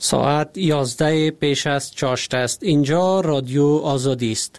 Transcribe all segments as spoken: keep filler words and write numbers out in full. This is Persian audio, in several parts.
ساعت یازده پیش از چاشت است. اینجا رادیو آزادی است.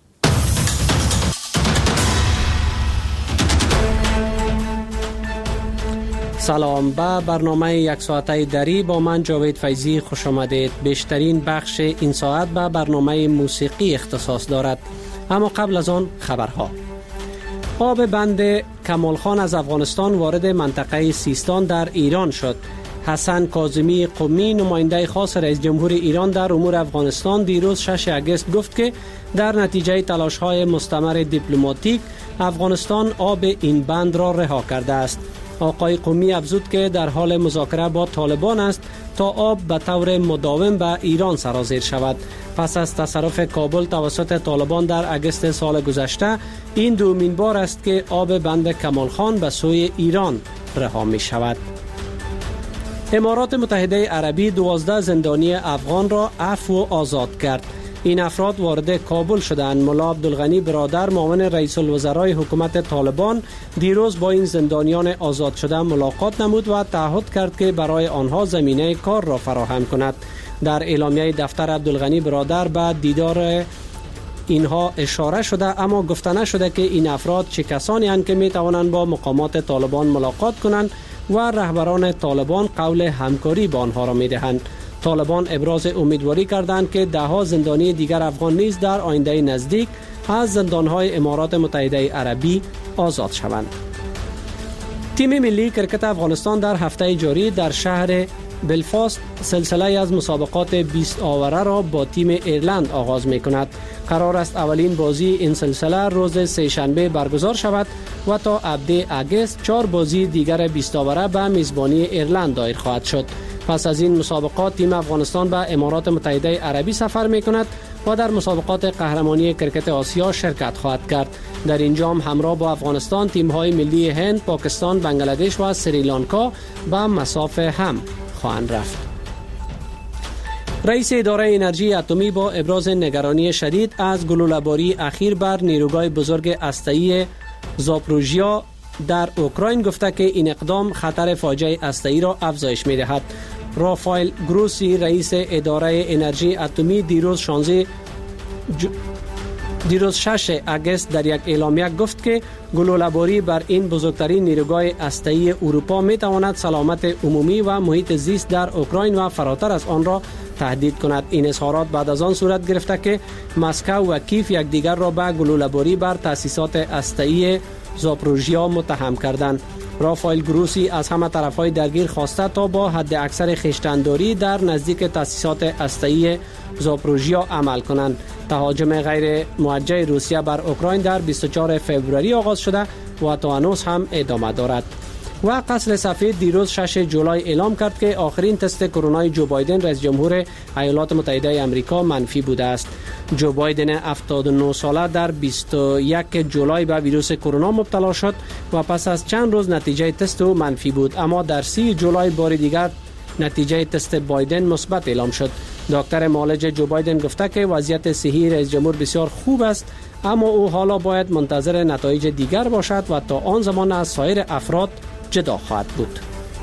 سلام، به برنامه یک ساعته دری با من جاوید فیضی خوش آمدید. بیشترین بخش این ساعت به برنامه موسیقی اختصاص دارد، اما قبل از آن خبرها. آب بند کمال خان از افغانستان وارد منطقه سیستان در ایران شد. حسن کاظمی قمی، نماینده خاص رئیس جمهور ایران در امور افغانستان، دیروز ششم اگست گفت که در نتیجه تلاش‌های مستمر دیپلماتیک افغانستان آب این بند را رها کرده است. آقای قمی افزود که در حال مذاکره با طالبان است تا آب به طور مداوم به ایران سرازیر شود. پس از تصرف کابل توسط طالبان در اگست سال گذشته، این دومین بار است که آب بند کمال خان به سوی ایران رها می شود. امارات متحده عربی دوازده زندانی افغان را عفو و آزاد کرد. این افراد وارد کابل شدند. ملا عبدالغنی برادر، معاون رئیس الوزرای حکومت طالبان، دیروز با این زندانیان آزاد شده ملاقات نمود و تعهد کرد که برای آنها زمینه کار را فراهم کند. در اعلامیه دفتر عبدالغنی برادر به دیدار اینها اشاره شده، اما گفته نشده که این افراد چه کسانی اند که می توانند با مقامات طالبان ملاقات کنند و رهبران طالبان قول همکاری با آنها را می دهند. طالبان ابراز امیدواری کردند که ده ها زندانی دیگر افغان نیز در آینده نزدیک از زندانهای امارات متحده عربی آزاد شوند. تیم ملی کرکت افغانستان در هفته جاری در شهر بلفاست سلسله از مسابقات بیست آوره را با تیم ایرلند آغاز می کند. قرار است اولین بازی این سلسله روز سه شنبه برگزار شود و تا هفده اگست چهار بازی دیگر بیست آوره به میزبانی ایرلند دایر خواهد شد. پس از این مسابقات تیم افغانستان به امارات متحده عربی سفر می کند و در مسابقات قهرمانی کرکت آسیا شرکت خواهد کرد. در این جام همراه با افغانستان تیم‌های ملی هند، پاکستان، بنگلادش و سریلانکا به مسافه هم خواهند رفت. رئیس اداره انرژی اتمی با ابراز نگرانی شدید از گلوله‌باری اخیر بر نیروگاه بزرگ هسته‌ای زاپروژیا در اوکراین گفته که این اقدام خطر فاجعه هسته‌ای را افزایش می‌دهد. رافائل گروسی، رئیس اداره انرژی اتمی، دیروز شانزده ج... دیروز ششم اگست در یک اعلامیه گفت که گلوله‌باری بر این بزرگترین نیروگاه هسته‌ای اروپا می‌تواند سلامت عمومی و محیط زیست در اوکراین و فراتر از آن را تهدید کند. این اظهارات بعد از آن صورت گرفته که مسکو و کیف یکدیگر را به گلوله‌باری بر تأسیسات هسته‌ای زاپروژیا متهم کردند. رافائل گروسی از همه طرف‌های درگیر خواسته تا با حد اکثر خویشتن‌داری در نزدیک تأسیسات هسته‌ای زاپروژیا عمل کنند. تهاجم غیر موجه روسیه بر اوکراین در بیست و چهارم فوریه آغاز شده و تا هنوز هم ادامه دارد. و قصر سفید دیروز ششم جولای اعلام کرد که آخرین تست کرونا جو بایدن رئیس جمهور ایالات متحده آمریکا منفی بوده است. جو بایدن هفتاد و نه ساله در بیست و یکم جولای به ویروس کرونا مبتلا شد و پس از چند روز نتیجه تست او منفی بود، اما در سی جولای بار دیگر نتیجه تست بایدن مثبت اعلام شد. دکتر معالج جو بایدن گفته که وضعیت صحی رئیس جمهور بسیار خوب است، اما او حالا باید منتظر نتایج دیگر باشد و تا آن زمان از سایر افراد جدا خواهد بود.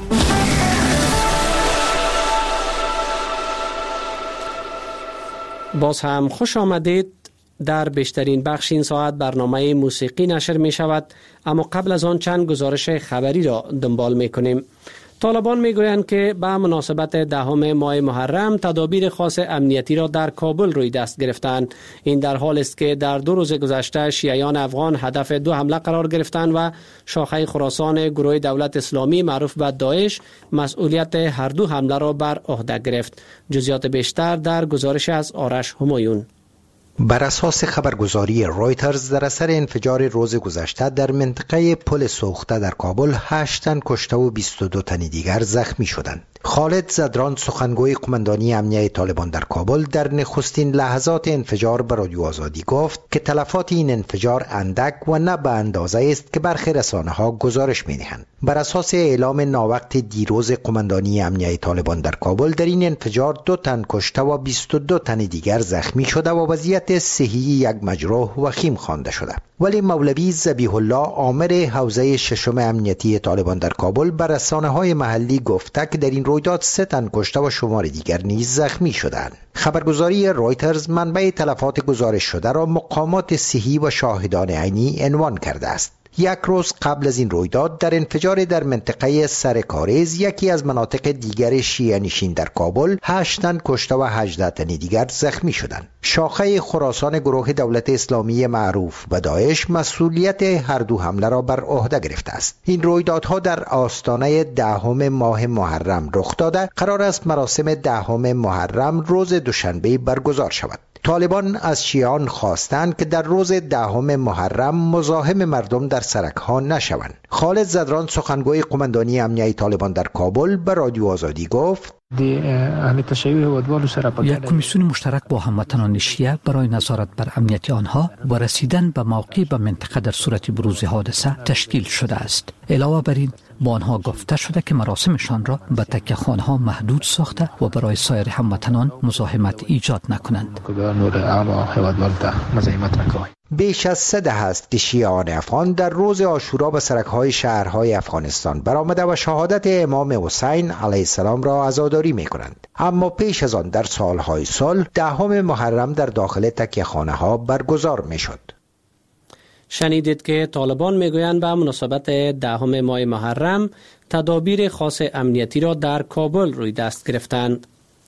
باز هم خوش آمدید. در بیشترین بخش این ساعت برنامه موسیقی نشر می شود، اما قبل از آن چند گزارش خبری را دنبال می کنیم. طالبان می گویند که به مناسبت دهم ماه محرم تدابیر خاص امنیتی را در کابل روی دست گرفتند. این در حال است که در دو روز گذشته شیعیان افغان هدف دو حمله قرار گرفتند و شاخه خراسان گروه دولت اسلامی معروف به داعش مسئولیت هر دو حمله را بر عهده گرفت. جزئیات بیشتر در گزارش از آرش همایون. بر اساس خبرگزاری رویترز در اثر انفجار روز گذشته در منطقه پل سوخته در کابل هشت تن کشته و بیست و دو تن دیگر زخمی شدند. خالد زدران، سخنگوی قماندانی امنیه طالبان در کابل، در نخستین لحظات انفجار به رادیو آزادی گفت که تلفات این انفجار اندک و نه به اندازه است که برخی رسانه‌ها گزارش می‌دهند. بر اساس اعلام ناوقت دیروز قماندانی امنیه طالبان در کابل، در این انفجار دو تن کشته و بیست و دو تن دیگر زخمی شده و وضعیت صحی یک مجروح وخیم خوانده شده. ولی مولوی ذبیح الله آمر حوزه ششم امنیتی طالبان در کابل بر رسانه‌های محلی گفته که در این رویداد سه تن کشته و شمار دیگر نیز زخمی شدند. خبرگزاری رویترز منبع تلفات گزارش شده را مقامات صحی و شاهدان عینی عنوان کرده است. یک روز قبل از این رویداد در انفجار در منطقه سرکارز، یکی از مناطق دیگر شیعه نشین در کابل، هشت تن کشته و هجده تن دیگر زخمی شدند. شاخه خراسان گروه دولت اسلامی معروف به داعش مسئولیت هر دو حمله را بر عهده گرفته است. این رویدادها در آستانه دهم ماه محرم رخ داده. قرار است مراسم دهم محرم روز دوشنبه برگزار شود. طالبان از شیعان خواستند که در روز دهم محرم مزاحم مردم در سرک‌ها نشوند. خالد زدران، سخنگوی قماندانی امنیه طالبان در کابل، به رادیو آزادی گفت: یک کمیسیون مشترک با هموطنان شیعه برای نظارت بر امنیت آنها و رسیدن به موقع به منطقه در صورت بروز حادثه تشکیل شده است. علاوه بر این با آنها گفته شده که مراسمشان را به تکه خانه ها محدود ساخته و برای سایر هموطنان مزاحمت ایجاد نکنند. بیش از سه دهه است که شیعان افغان در روز عاشورا به سرک‌های شهرهای افغانستان برآمده و شهادت امام حسین علیه السلام را عزاداری می‌کنند. اما پیش از آن در سالهای صلح دهم محرم در داخل تکیه‌خانه ها برگزار می‌شد. شنیدید که طالبان میگویند به مناسبت دهم ماه محرم تدابیر خاص امنیتی را در کابل روی دست گرفتند.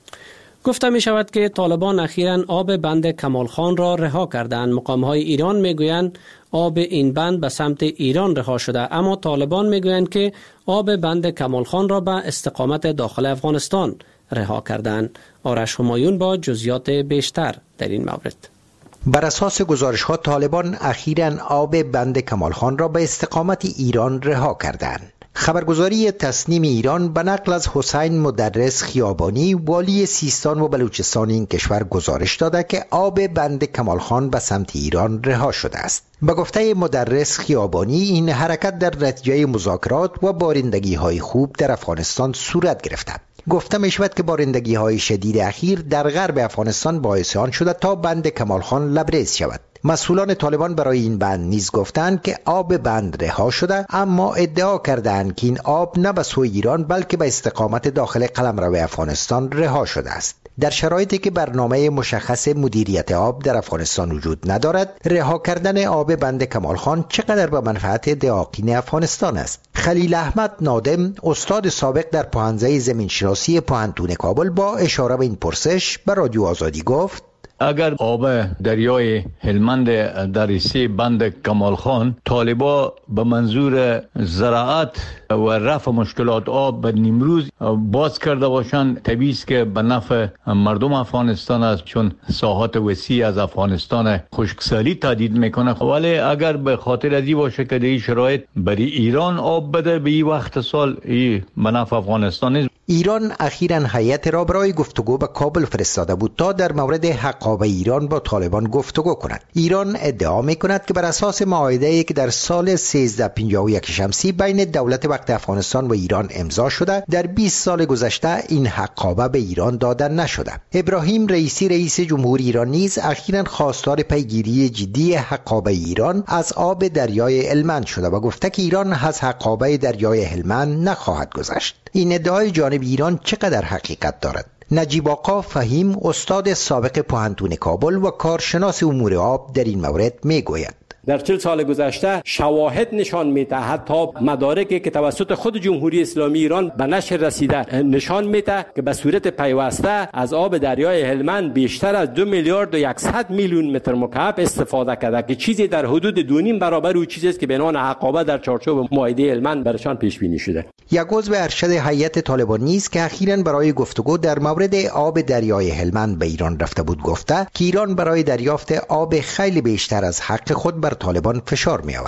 گفته می شود که طالبان اخیراً آب بند کمال خان را رها کردند. مقام‌های ایران میگویند آب این بند به سمت ایران رها شده، اما طالبان میگویند که آب بند کمال خان را به استقامت داخل افغانستان رها کردند. آرش همایون با جزئیات بیشتر در این مورد. بر اساس گزارش‌ها طالبان اخیراً آب بند کمال خان را به استقامت ایران رها کردند. خبرگزاری تسنیم ایران به نقل از حسین مدرس خیابانی، والی سیستان و بلوچستان این کشور گزارش داده که آب بند کمال خان به سمت ایران رها شده است. به گفته مدرس خیابانی، این حرکت در نتیجه مذاکرات و بارندگی های خوب در افغانستان صورت گرفته. گفته می شود که بارندگی های شدید اخیر در غرب افغانستان باعث آن شده تا بند کمال خان لبریز شود. مسئولان طالبان برای این بند نیز گفتند که آب بند رها شده، اما ادعا کردند که این آب نه به سوی ایران بلکه به استقامت داخل قلمرو افغانستان رها شده است. در شرایطی که برنامه مشخص مدیریت آب در افغانستان وجود ندارد، رها کردن آب بند کمال خان چقدر به منفعت دهاقین افغانستان است؟ خلیل احمد نادم، استاد سابق در پوهنځی زمینشناسی پوهنتون کابل، با اشاره به این پرسش به رادیو آزادی گفت: اگر آب دریای هلمند در سه بند کمال خان طالبا به منظور زراعت و رفع مشکلات آب به نیمروز باز کرده باشند، طبیعی است که به نفع مردم افغانستان است، چون ساحات وسیع از افغانستان خشکسالی تهدید میکنه. ولی اگر به خاطر ازی باشه که در این شرایط برای ایران آب بده به این وقت سال، این به نفع افغانستان است. ایران اخیراً هیئت را برای گفتگو به کابل فرستاده بود تا در مورد حقاب ایران با طالبان گفتگو کند. ایران ادعا می‌کند که بر اساس معاهده‌ای که در سال سیزده پنجاه و یک شمسی بین دولت وقت افغانستان و ایران امضا شده، در بیست سال گذشته این حقابه به ایران داده نشده. ابراهیم رئیسی، رئیس جمهور ایران، نیز اخیراً خواستار پیگیری جدی حقابه ایران از آب دریای هلمند شده و گفته که ایران از حقابه دریای هلمند نخواهد گذشت. این ادعای جانب ایران چقدر حقیقت دارد؟ نجیب آقا فهیم، استاد سابق پوهنتون کابل و کارشناس امور آب، در این مورد میگوید: در چهل سال گذشته شواهد نشان میده، حتی مدارکی که توسط خود جمهوری اسلامی ایران به نشر رسیده نشان میده که به صورت پیوسته از آب دریای هلمند بیشتر از دو میلیارد و صد میلیون متر مکعب استفاده کرده که چیزی در حدود دو نیم برابر او چیزی است که به عنوان حقابه در چارچوب معاهده هلمند برشان پیش بینی شده. یک عضو ارشد هیئت طالبان نیز که اخیراً برای گفتگو در مورد آب دریای هلمند به ایران رفته بود، گفته که ایران برای دریافت آب خیلی بیشتر از حق خود بر طالبان فشار می آورد.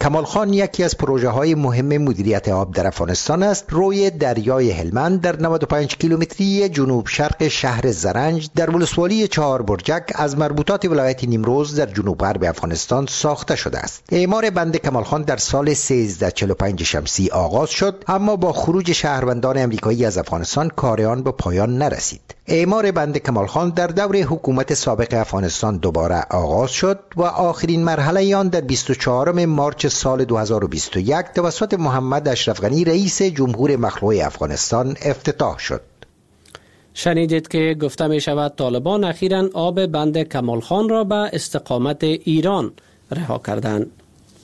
کمال خان یکی از پروژه های مهم مدیریت آب در افغانستان است. روی دریای هلمند در نود و پنج کیلومتری جنوب شرق شهر زرنج در ولسوالی چهار برجک از مربوطات ولایت نیمروز در جنوب غرب افغانستان ساخته شده است. اعمار بند کمال خان در سال سیزده چهل و پنج شمسی آغاز شد، اما با خروج شهروندان امریکایی از افغانستان کار آن به پایان نرسید. اعمار بند کمال خان در دور حکومت سابق افغانستان دوباره آغاز شد و آخرین مرحله آن در بیست و چهارم مارس سال دو هزار و بیست و یک توسط محمد اشرف غنی رئیس جمهور مخلوع افغانستان افتتاح شد. شنیدید که گفته می شود طالبان اخیراً آب بند کمال خان را به استقامت ایران رها کردند.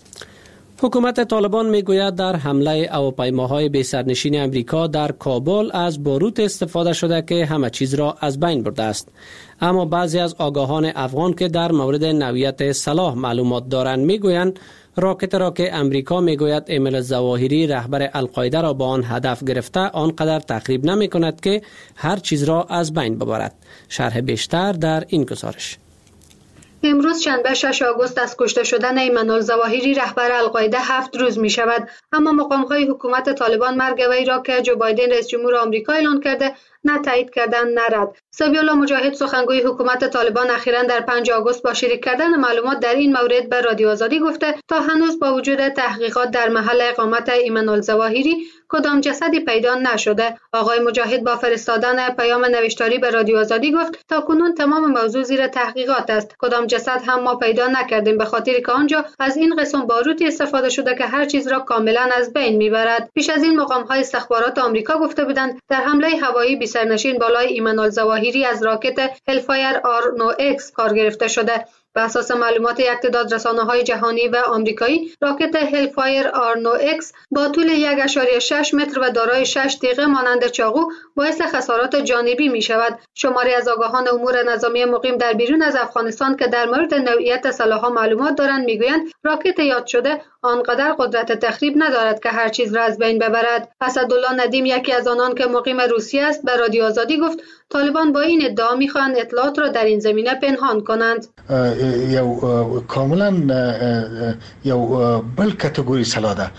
حکومت طالبان می گوید در حمله هواپیماهای بی سرنشین امریکا در کابل از باروت استفاده شده که همه چیز را از بین برده است. اما بعضی از آگاهان افغان که در مورد نوعیت سلاح معلومات دارند می گویند راکت را که امریکا می گوید ایمن الظواهری رهبر القاعده را با آن هدف گرفته آنقدر تخریب نمی کند که هر چیز را از بین ببرد. شرح بیشتر در این گزارش. امروز شنبه شش آگوست از کشته شدن ایمن الظواهری رهبر القاعده هفت روز می شود، اما مقام‌های حکومت طالبان مرگ وی را که جو بایدن رئیس جمهور آمریکا اعلان کرده نه تایید کردن نه رد. سبیح الله مجاهد سخنگوی حکومت طالبان اخیراً در پنج آگوست با شریک کردن معلومات در این مورد به رادیو آزادی گفته تا هنوز با وجود تحقیقات در محل اقامت ایمن الظواهری کدام جسدی پیدا نشده. آقای مجاهد با فرستادن پیام نوشتاری به رادیو آزادی گفت تا کنون تمام موضوع زیر تحقیقات است. کدام جسد هم ما پیدا نکردیم، به خاطر که آنجا از این قسم باروتی استفاده شده که هر چیز را کاملا از بین میبرد. پیش از این مقام‌های استخبارات آمریکا گفته بودند در حمله هوایی بی سرنشین بالای ایمن الظواهری از راکت هلفایر آر نه ایکس کار گرفته شده. بر اساس معلومات یک تعداد رسانه‌های جهانی و آمریکایی، راکت هلفایر آر نه ایکس با طول یک ممیز شش متر و دارای شش تیغه مانند چاقو باعث خسارات جانبی می شود. شماری از آگاهان امور نظامی مقیم در بیرون از افغانستان که در مورد نوعیت سلاح‌ها معلومات دارند میگویند راکت یاد شده آنقدر قدرت تخریب ندارد که هر چیز را از بین ببرد. اسدالله ندیم یکی از آنان که مقیم روسیه است به رادیو آزادی گفت طالبان با این ادعا میخواهند اطلاعات را در این زمینه پنهان کنند. یو کاملا یو بل کاتگوری سلاح ده.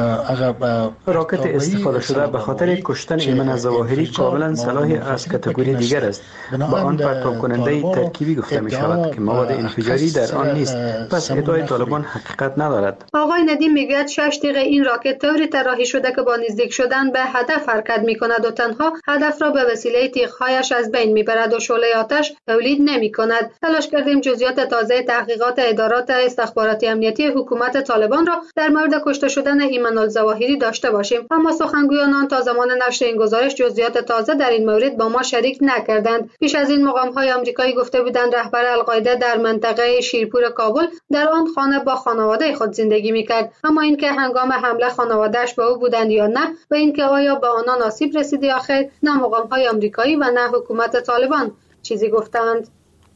راکت استفاده شده به خاطر کشتن ایمن الظواهری کاملا سلاحی از کاتگوری دیگر است. با آن پرتاب کننده ترکیبی گفته می شود که مواد انفجاری در آن نیست، پس ادعای طالبان حقیقت ندارد. آقای ندیم میگوید شش تیغ این راکت طوری طراحی شده که با نزدیک شدن به هدف حرکت می کند و تنها هدف را به وسیله تیغ‌هایش از بین میبرد و شعله آتش تولید نمی کند. تلاش کردیم جزئیات تازه تحقیقات ادارات استخباراتی امنیتی حکومت طالبان را در مورد کشته شدن ایمن الظواهری داشته باشیم، اما سخنگویان تا زمان نشر این گزارش جزئیات تازه در این مورد با ما شریک نکردند. پیش از این مقام‌های آمریکایی گفته بودند رهبر القاعده در منطقه شیرپور کابل در آن خانه با خانواده خود زندگی میکرد، اما اینکه هنگام حمله خانواده‌اش با او بودند یا نه و اینکه آیا به آنان آسیب رسید یا خیر، نه مقام‌های آمریکایی و نه حکومت طالبان چیزی گفتند.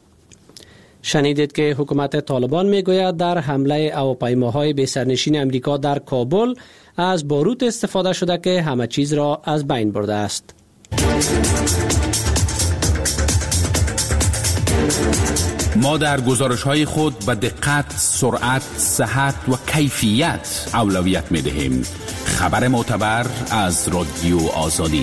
شنیدید که حکومت طالبان میگوید در حمله هواپیماهای بی سرنشین امریکا در کابل از باروت استفاده شده که همه چیز را از بین برده است. ما در گزارش‌های خود به دقت، سرعت، صحت و کیفیت اولویت می‌دهیم. خبر معتبر از رادیو آزادی.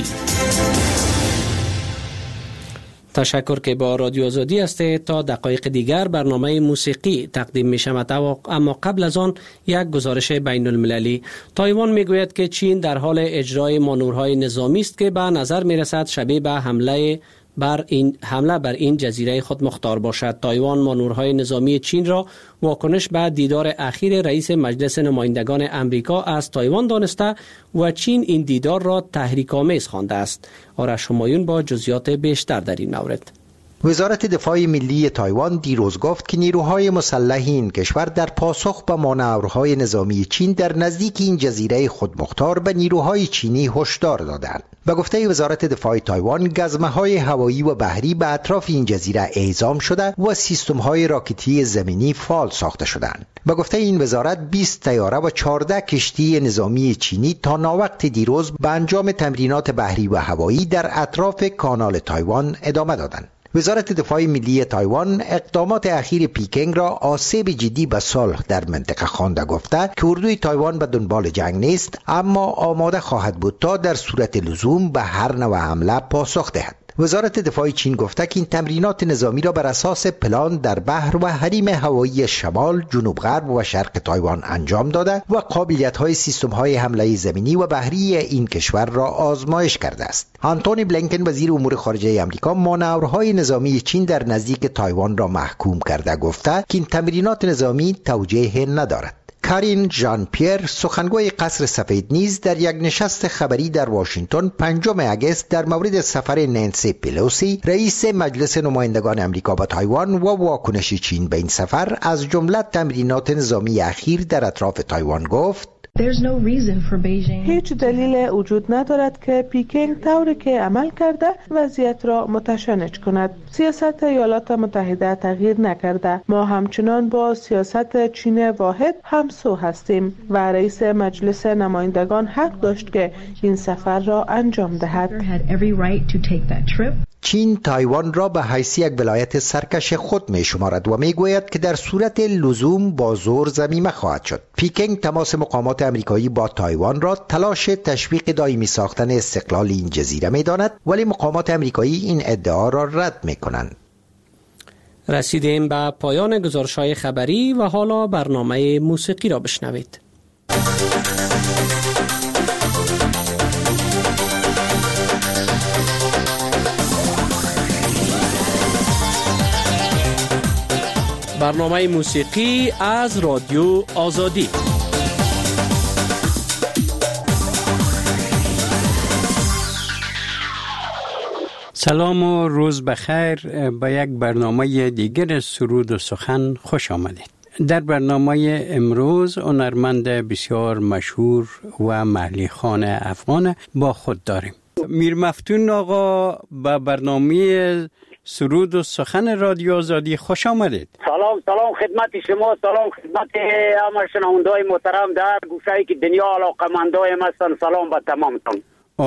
تشکر که با رادیو آزادی هستید. تا دقایق دیگر برنامه موسیقی تقدیم می شود، اما قبل از آن یک گزارش بین المللی. تایوان می گوید که چین در حال اجرای مانورهای نظامی است که به نظر می رسد شبیه به حمله بر این حمله بر این جزیره خود مختار باشد. تایوان مانورهای نظامی چین را واکنش به دیدار اخیر رئیس مجلس نمایندگان امریکا از تایوان دانسته و چین این دیدار را تحریک‌آمیز خوانده است. آرش همایون با جزئیات بیشتر در این مورد. وزارت دفاع ملی تایوان دیروز گفت که نیروهای مسلح این کشور در پاسخ به مانورهای نظامی چین در نزدیک این جزیره خودمختار به نیروهای چینی هشدار دادند. به گفته وزارت دفاع تایوان، گزمه‌های هوایی و بحری به اطراف این جزیره اعزام شده و سیستم‌های راکتی زمینی فعال ساخته شدند. به گفته این وزارت، بیست طیاره و چهارده کشتی نظامی چینی تا ناوقت دیروز به انجام تمرینات بحری و هوایی در اطراف کانال تایوان ادامه دادند. وزارت دفاع ملی تایوان اقدامات اخیر پیکنگ را آسیب جدی به صلح در منطقه خوانده گفته که اردوی تایوان به دنبال جنگ نیست، اما آماده خواهد بود تا در صورت لزوم به هر نوع حمله پاسخ دهد. وزارت دفاع چین گفته که این تمرینات نظامی را بر اساس پلان در بحر و حریم هوایی شمال، جنوب غرب و شرق تایوان انجام داده و قابلیت‌های سیستم‌های حمله زمینی و بحری این کشور را آزمایش کرده است. آنتونی بلینکن وزیر امور خارجه آمریکا مانورهای نظامی چین در نزدیک تایوان را محکوم کرده گفته که این تمرینات نظامی توجیه ندارد. کارین ژان پیر سخنگوی قصر سفید نیز در یک نشست خبری در واشنگتن پنجم اگست در مورد سفر نانسی پلوسی رئیس مجلس نمایندگان آمریکا به تایوان و واکنش چین به این سفر از جمله تمرینات نظامی اخیر در اطراف تایوان گفت: هیچ دلیل وجود ندارد که پیکنگ طوری که عمل کرده وضعیت را متشنج کند. سیاست ایالات متحده تغییر نکرده. ما همچنان با سیاست چین واحد همسو هستیم و رئیس مجلس نمایندگان حق داشت که این سفر را انجام دهد. چین تایوان را به حیث یک ولایت سرکش خود می شمارد و می گوید که در صورت لزوم با زور ضمیمه خواهد شد. پیکنگ تماس مقامات آمریکایی با تایوان را تلاش تشویق دائمی ساختن استقلال این جزیره می داند، ولی مقامات آمریکایی این ادعا را رد می کنند. رسیدیم به پایان گزارش‌های خبری و حالا برنامه موسیقی را بشنوید. برنامه موسیقی از رادیو آزادی. سلام و روز بخیر. به یک برنامه دیگر سرود و سخن خوش آمدید. در برنامه امروز هنرمند بسیار مشهور و محلی خان افغان با خود داریم. میر مفتون آقا به برنامه سرود و سخن رادیو آزادی خوش آمدید. سلام سلام خدمت شما، سلام خدمت همه شنونده‌های محترم در گوشه‌ای که دنیا علاقه‌مندای ما هستند. سلام به تمامتون.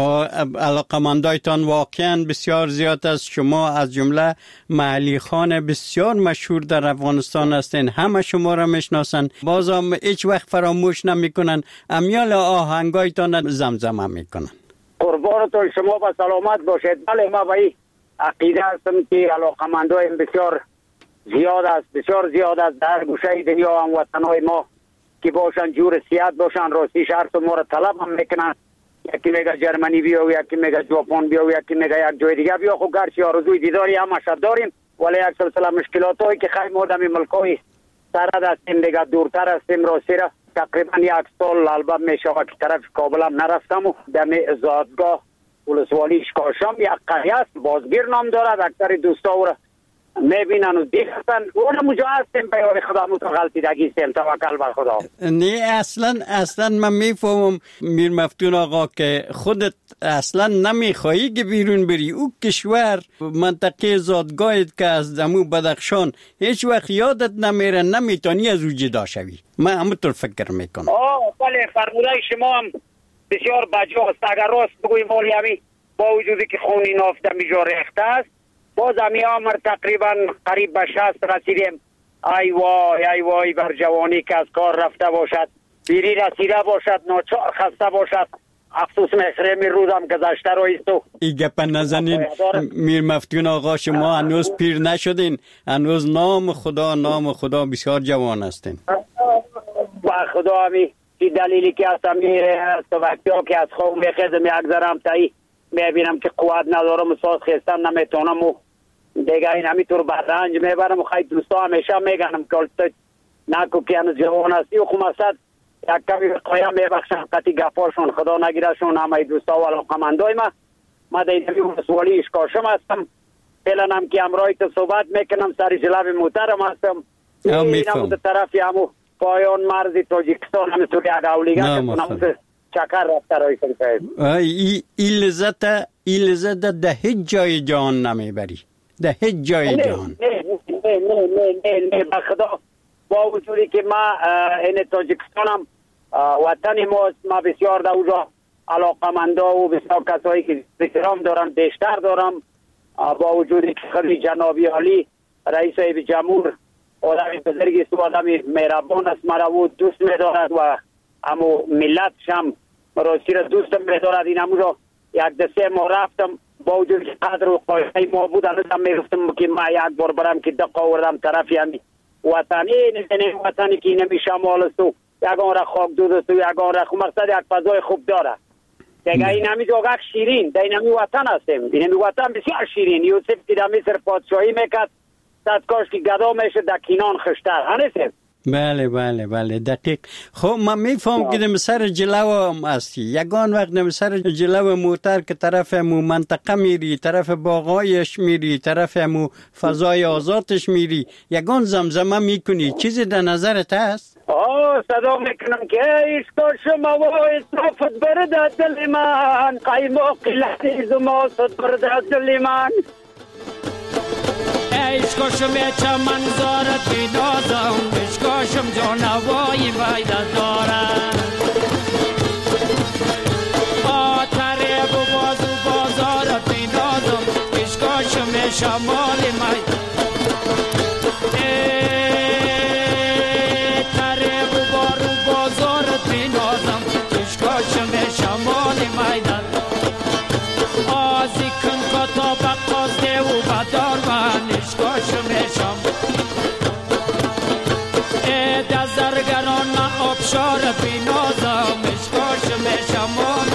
علاقه‌مندایتان واقعا بسیار زیاد است. شما از جمله محلی خان بسیار مشهور در افغانستان هستین، همه شما را میشناسن، بازم هیچ وقت فراموش نمیکنن، امیال آهنگایتان زمزمه میکنن. قربانتون شما با سلامت باشید. بله ما به عقیده هستم که علاقه‌مندای بسیار زیاد است، بسیار زیاد است در گوشه دنیا، هم وطنهای ما که باشن جور سیاحت باشن، راستی شرط ما را طلب هم میکنن. یکی میگه جرمنی بیا و یکی میگه ژاپن بیا و یکی میگه یک جای دیگه بیا. خب گرچه آرزوی دیداری همش داریم، ولی یک سلسله مشکلات هایی که خیلی مردم ملکای سرد هستیم دیگه، دورتر هستیم. راستی را تقریبا یک سال البته میشه که طرف کابل هم نرفتم و دم زادگاه ولسوالی شکاشم یک قریه است، بازگیر نام دارد. اکثر دوستا را میبینن و دیختن. اون مجا هستیم به خدا متغلطیدگی سیم، توکل بر خدا. نه اصلا اصلا من میفهمم میر مفتون آقا که خودت اصلا نمیخوایی که بیرون بری. او کشور منطقه زادگاهت که از دمو بدخشان هیچ وقت یادت نمیره، نمیتونی از او جدا شوی. من همونطور فکر میکنم. آه بله فرموده شما هم بسیار بجاست. اگر راست بگویم ولی همی با وجودی که خونی نافته میجا ریخته است، باز همی آمر تقریبا قریب به شست رسیدیم. ای وای ای وای بر جوانی که از کار رفته باشد، بیری رسیده باشد، ناچار خسته باشد. افسوس میخرم این روزم گذشته رایستو. ای گپ نزنین میر مفتون آقا، شما هنوز پیر نشدین، هنوز نام خدا نام خدا بسیار جوان هستین. با خدا همی که دلیلی که هستم تو وقتی ها که از خواب میخیزم یکذرم تایی میبینم که قوت ندارم و ساز خیستم نمیتونم و دیگه این همیطور بدرنج میبرم و خیلی دوستا همیشه میگنم که نکو که هنوز جوان هستی و خمستد یک کمی به قایم میبخشن قطعی گفاشون خدا نگیرشون. همه دوستا و علاقمندای ما ما دیگه ولسوالی اشکاشم هستم. فعلا هم که امرای تو صحبت میکنم سری جلب موترم هستم. اینم در طرفی همو پایان مرزی تاجیکستان همه توی اگاولیگه که چکر رفته رای کنید. این لذت این لذت ده هیچ جای جهان نمیبری، ده هیچ جای جهان. نه نه نه نه نه نه بخدا با وجودی که ما این تاجیکستانم وطن ماست، ما بسیار در اونجا علاقمندا و بسیار کسایی که احترام دارم بیشتر دارم. با وجودی که خیلی جنابی عالی رئیس جمهور آدم بزرگی است و آدم مهربان است، مرا او دوست می‌دارد و امو ملتش هم راستی را دوست می‌دارد. این امو یک دسته ما رفتم با وجود که قدر و قایقه ما بود هنوزم میگفتم که ما یک بار برم که دقا آوردم طرفی همی وطن این این وطنی که نمی شمال است و یکان را خاک دود است و یکان را خب مقصد یک فضای خوب داره دیگه. این همی جاگه شیرین در این همی وطن هستیم، این همی وطن بسیار شیرین. یوسف که در مصر پادشاهی میکرد صد کاش که گدا میشه در کینان خشتر هنسیم. بله بله بله دقیق. خب من میفهم که در سر جلو هم هستی، یگان وقت در سر جلو موتر که طرف مو منطقه میری، طرف باغایش میری، طرف مو فضای آزادش میری، یگان زمزمه میکنی، چیزی در نظرت هست؟ آه صدا میکنم که ایشکاش موای صافت برده دل من، قیماقی لحظیز و ماست برده دل من. عشقشم چمن زارت بینازم، عشقشم جانوایی ویده دارم. آتره و بازو بازارت بینازم، عشقشم شمال می تره و بارو بازارت بینازم، عشقشم شمال میدن. آزی کن کتا بقازده و بدار من، عشقاشم شم ای دزرگران من آبشار بینازم، عشقاشم شمال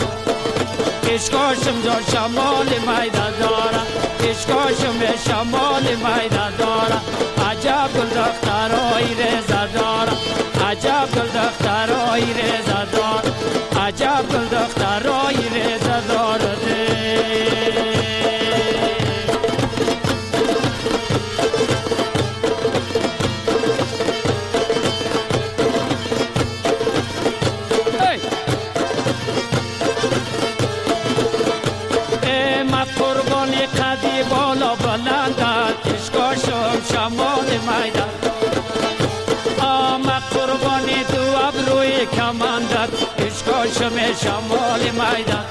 عشقاشم جان شمال میده دارم، عشقاشم شمال میده دارم. عجب گل دخترای رزه دارم، عجب گل دخترای رزه دارم، عجب گل دخترای رزه دارم. شمال میدان آمد قربانی تو ابروی کماندت، عشقاشم شمال میدان.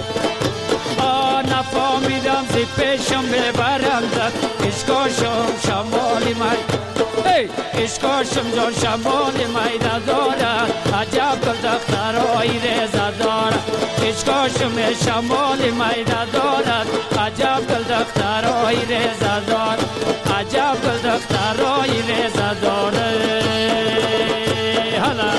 آ نفهمیدم زی پیشم ببرندت، عشقاشم شمال میدان. ای عشقاشم جان شمال میدان دارد، عجب گل دخترای رزه دارد، عشقاشم شمال میدان دارد، عجب گل دخترای رزه دارد، عجب گل دخترای رزه دارد. حالا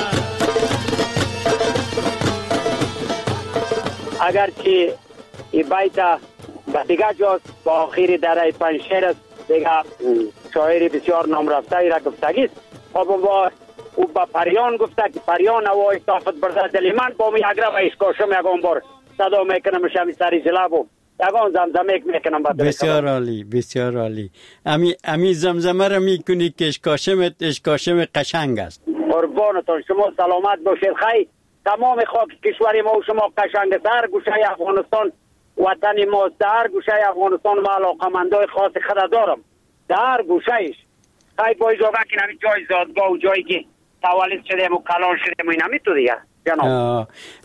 اگرچه این بیت به دیگه جاست با آخری در پنجشیر است، دیگه شاعری بسیار نام رفته ای را گفتگی است. خب با او با پریان گفته که پریان هوای صافت برده دل من، با می اگر به عشقاشم یکان بار صدا میکنم شمی سری جلبو یکان زمزمه میکنم. بسیار عالی بسیار عالی. امی امی زمزمه را میکنی که عشقاشمت عشقاشم قشنگ است. قربانتون شما سلامت باشید. خیلی تمام خاک کشور ما و شما قشنگ است. هر گوشه افغانستان وطن ماست. در گوشه افغانستان ما علاقمندای خاص خود دارم، در گوشهش. خیلی با اجازه که نمی جای زادگاه و جایی که تولد شدیم و کلان شدیم و اینمی تو دیگه جناب.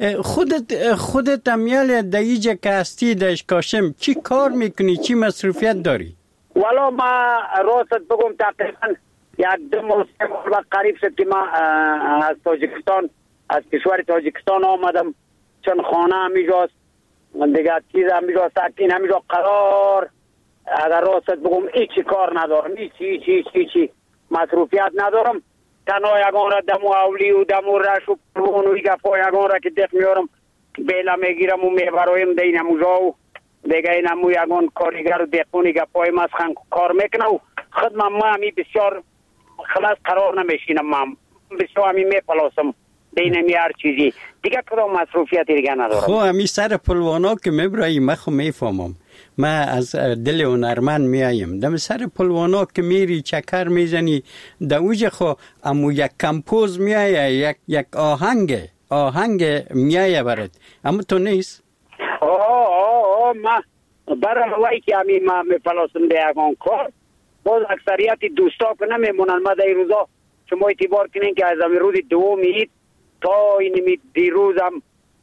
خودت خودت امیال دیجه که هستی در عشقاشم چی کار میکنی، چی مصروفیت داری؟ والا ما راست بگم تقریبا یک دو ماه سه ماه قریب شد که ما از تاجیکستان از کشور تاجیکستان آمدم، چون خانه همیجاست دیگه چیز همیجاست، این همیجا قرار. اگر راست بگم هیچی کار ندارم، هیچی هیچی هیچی هیچی مصروفیت ندارم. تنها یگان را دمو اولی و دمو رش و پرون و گفا یگان را که دق میارم بیلا میگیرم و میبرایم دین موجا و دیگه این همو یگان کاریگر و دقونی گفای مسخن کار میکنه و خود من ما همی بسیار خلاص قرار نمیشینم، من بسیار همی میپلاسم دینمی هر چیزی دیگه کدام مصروفیت دیگه ندارم. خب همی سر پلوانا که میبرایی من خو میفهمم، من از دل هنرمند میایم. دم سر پلوانا که میری چکر میزنی دوجه خو امو یک کمپوز میایه، یک یک آهنگ آهنگ میایه برد، اما تو نیست. آه آه آه ما برای هوایی که همی ما میپلاسم ده یکان کار باز اکثریت دوستا که نمیمونن. ما در روزا شما اعتبار کنین که از همی روز دوم میید تا اینمی دیروزم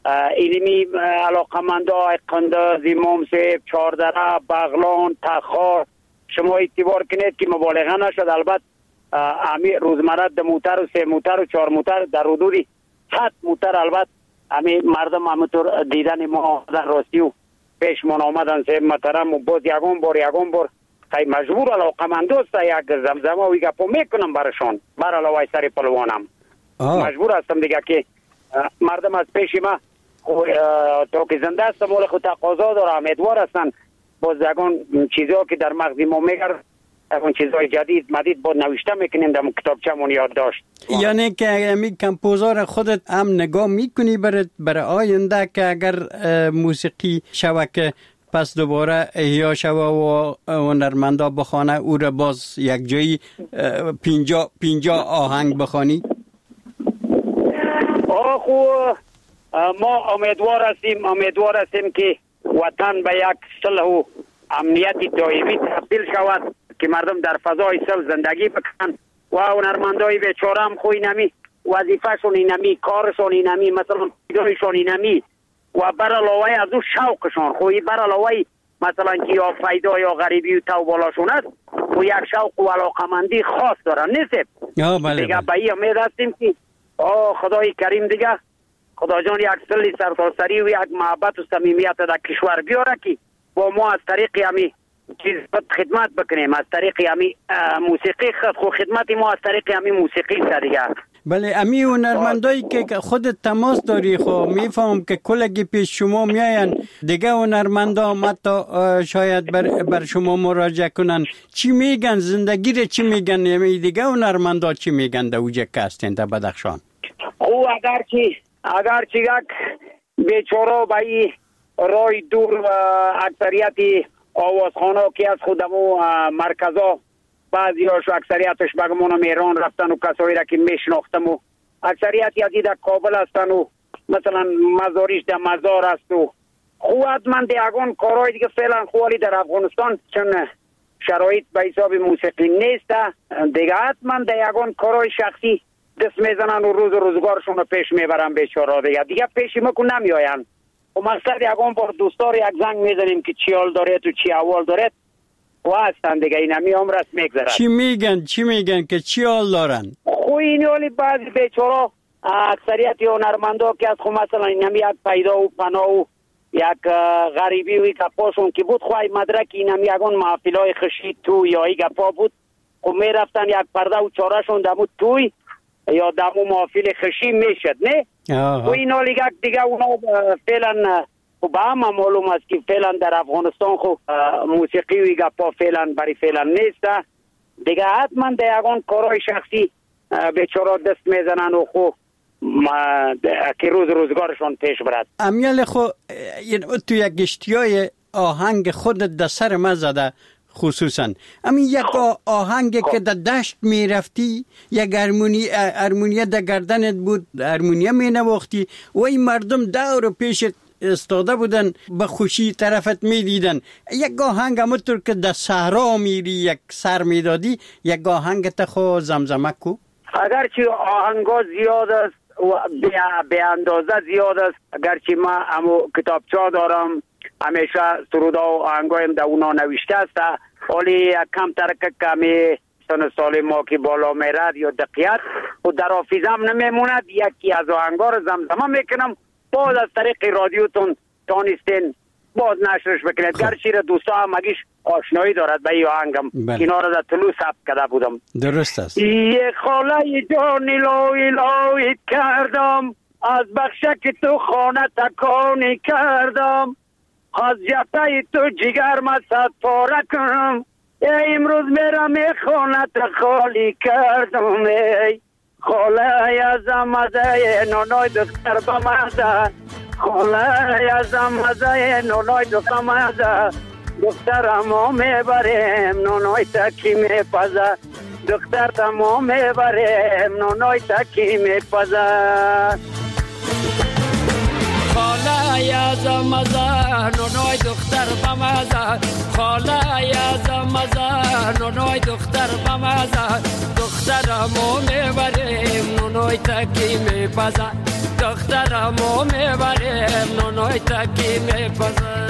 علمی علاقمندای قنده، زیمام سیب، چاردره، بغلان، تخار، شما اعتبار کنید که مبالغه نشد. البته امی روزمره ده موتر و سه موتر و چهار موتر در حدود صد موتر البته امی مردم همونطور دیدن ما در راستی و پیش من آمدن سه محترم و باز یگان بار یگان بار خیلی مجبور علاقمندوست یک زمزمه و گپو میکنم برشان بر علاوه سر پلوانم مجبور هستم دیگه که مردم از پیش ما تا که زنده است مال خود تقاضا داره، امیدوار هستن باز یگان چیزها که در مغز ما میگرد اون چیزای جدید مدید با نوشته میکنیم در کتابچه‌مون یاد داشت. یعنی که می کمپوزار خودت هم نگاه میکنی برای برای آینده که اگر موسیقی شوکه پس دوباره احیا شوه و هنرمندا بخوانه او را باز یک جایی پینجا پینجا آهنگ بخوانی؟ آخو ما امیدوار هستیم امیدوار هستیم که وطن به یک صلح و امنیت دائمی تبدیل شود که مردم در فضای صلح زندگی بکنن و هنرمندای بیچاره هم خو اینمی وظیفه‌شون اینمی کارشون اینمی مثلا پیدایشون اینمی و بر علاوه از اون شوقشون خوی بر علاوه مثلا که یا فایده یا غریبی و تو بالاشون است و یک شوق و علاقمندی خاص دارن نیست دیگه به این امید هستیم که آه خدای کریم دیگه خدا جان یک صلح سرتاسری و یک محبت و صمیمیت در کشور بیاره که با ما از طریق همی چیز خدمت بکنیم از طریق همی موسیقی خود خدمت ما از طریق همی موسیقی دیگه. بله امی هنرمندایی که خودت تماس داری خو میفهم که کلگی پیش شما میاین دیگه هنرمندا متا شاید بر, بر شما مراجعه کنن چی میگن زندگی رو چی میگن یعنی دیگه هنرمندا چی میگن در اوجه که هستین در بدخشان؟ او اگر چی اگر چی یک بیچاره بایی رای دور و اکثریتی آوازخانه که از خودمو مرکزا بعضی هاش اکثریتش بگمونم ایران رفتن و کسایی را که میشناختم و اکثریتی از در کابل هستن و مثلا مزاریش در مزار است و خواد من دیگان کارهای دیگه فعلا خوالی در افغانستان چون شرایط به حساب موسیقی نیست دیگه من دیگان کارهای شخصی دست میزنن و روز و روزگارشون رو پیش میبرن بیچاره دیگه دیگه پیشی مکن نمیاین و مقصد یگان بار دوستار یک زنگ میزنیم که چی حال دارید و چی احوال دارید و هستن دیگه این همی عمرست میگذرد. چی میگن چی میگن که چی حال دارن؟ خو این حالی بعضی بیچاره اکثریت هنرمندا که از خو مثلا این همی یک پیدا و پناه و یک غریبی و گپاشون که بود خواهی مدرک این همی یگان محفلای خشید تو یا ای گپا بود خو میرفتن یک پرده و چارهشون دمو توی یا دمو محفل خشی میشد نه؟ و این حالی یک دیگه اونا فعلا با هم معلوم است که فعلا در افغانستان خو موسیقی و گپا فعلا برای فعلا نیست دیگه حتما در یگان کارهای شخصی بیچاره دست میزنن و خو که روز روزگارشون پیش برد. امیال خو تو یک اشتیای آهنگ خودت در سر من زده خصوصا امی یک آهنگ که در دشت می رفتی یک ارمونی ارمونیه در گردنت بود ارمونیه می نواختی و این مردم دور پیشت استاده بودن به خوشی طرفت می دیدن یک آهنگ همونطور که در صحرا میری یک سر می دادی یک آهنگ تا خو زمزمه کو اگرچه آهنگا زیاد است و به اندازه زیاد است اگرچه ما همو کتابچه دارم همیشه سرودا و آهنگایم در اونا نوشته است ولی کم ترک کمی سن سال ما که بالا میرد یا دقیقت و در حافظم نمیموند یکی از آهنگا رو زمزمه میکنم باز از طریق رادیوتون تانستین باز نشرش بکنید گرچه را دوستا هم مگیش آشنایی دارد به این آهنگم اینا را در طلوع ثبت کرده بودم درست است یه خاله جانی لای لای کردم از بخشک تو خانه تکانی کردم از جبهه تو جگر ما صد پاره کنم امروز میرم خانه تا خالی کردم ای خاله ازم مزه نانای دختر بمزه خاله ازم مزه نانای دختر بمزه دخترم ها میبریم نانای تکی میپزه دختر تما میبریم نانای تکی میپزه خاله ازم مزه نانای دختر بمزه خاله ازم مزه نونای دختر بمزه دخترمو میبریم نونای تکی میپزه دخترمو میبریم نونای تکی میپزه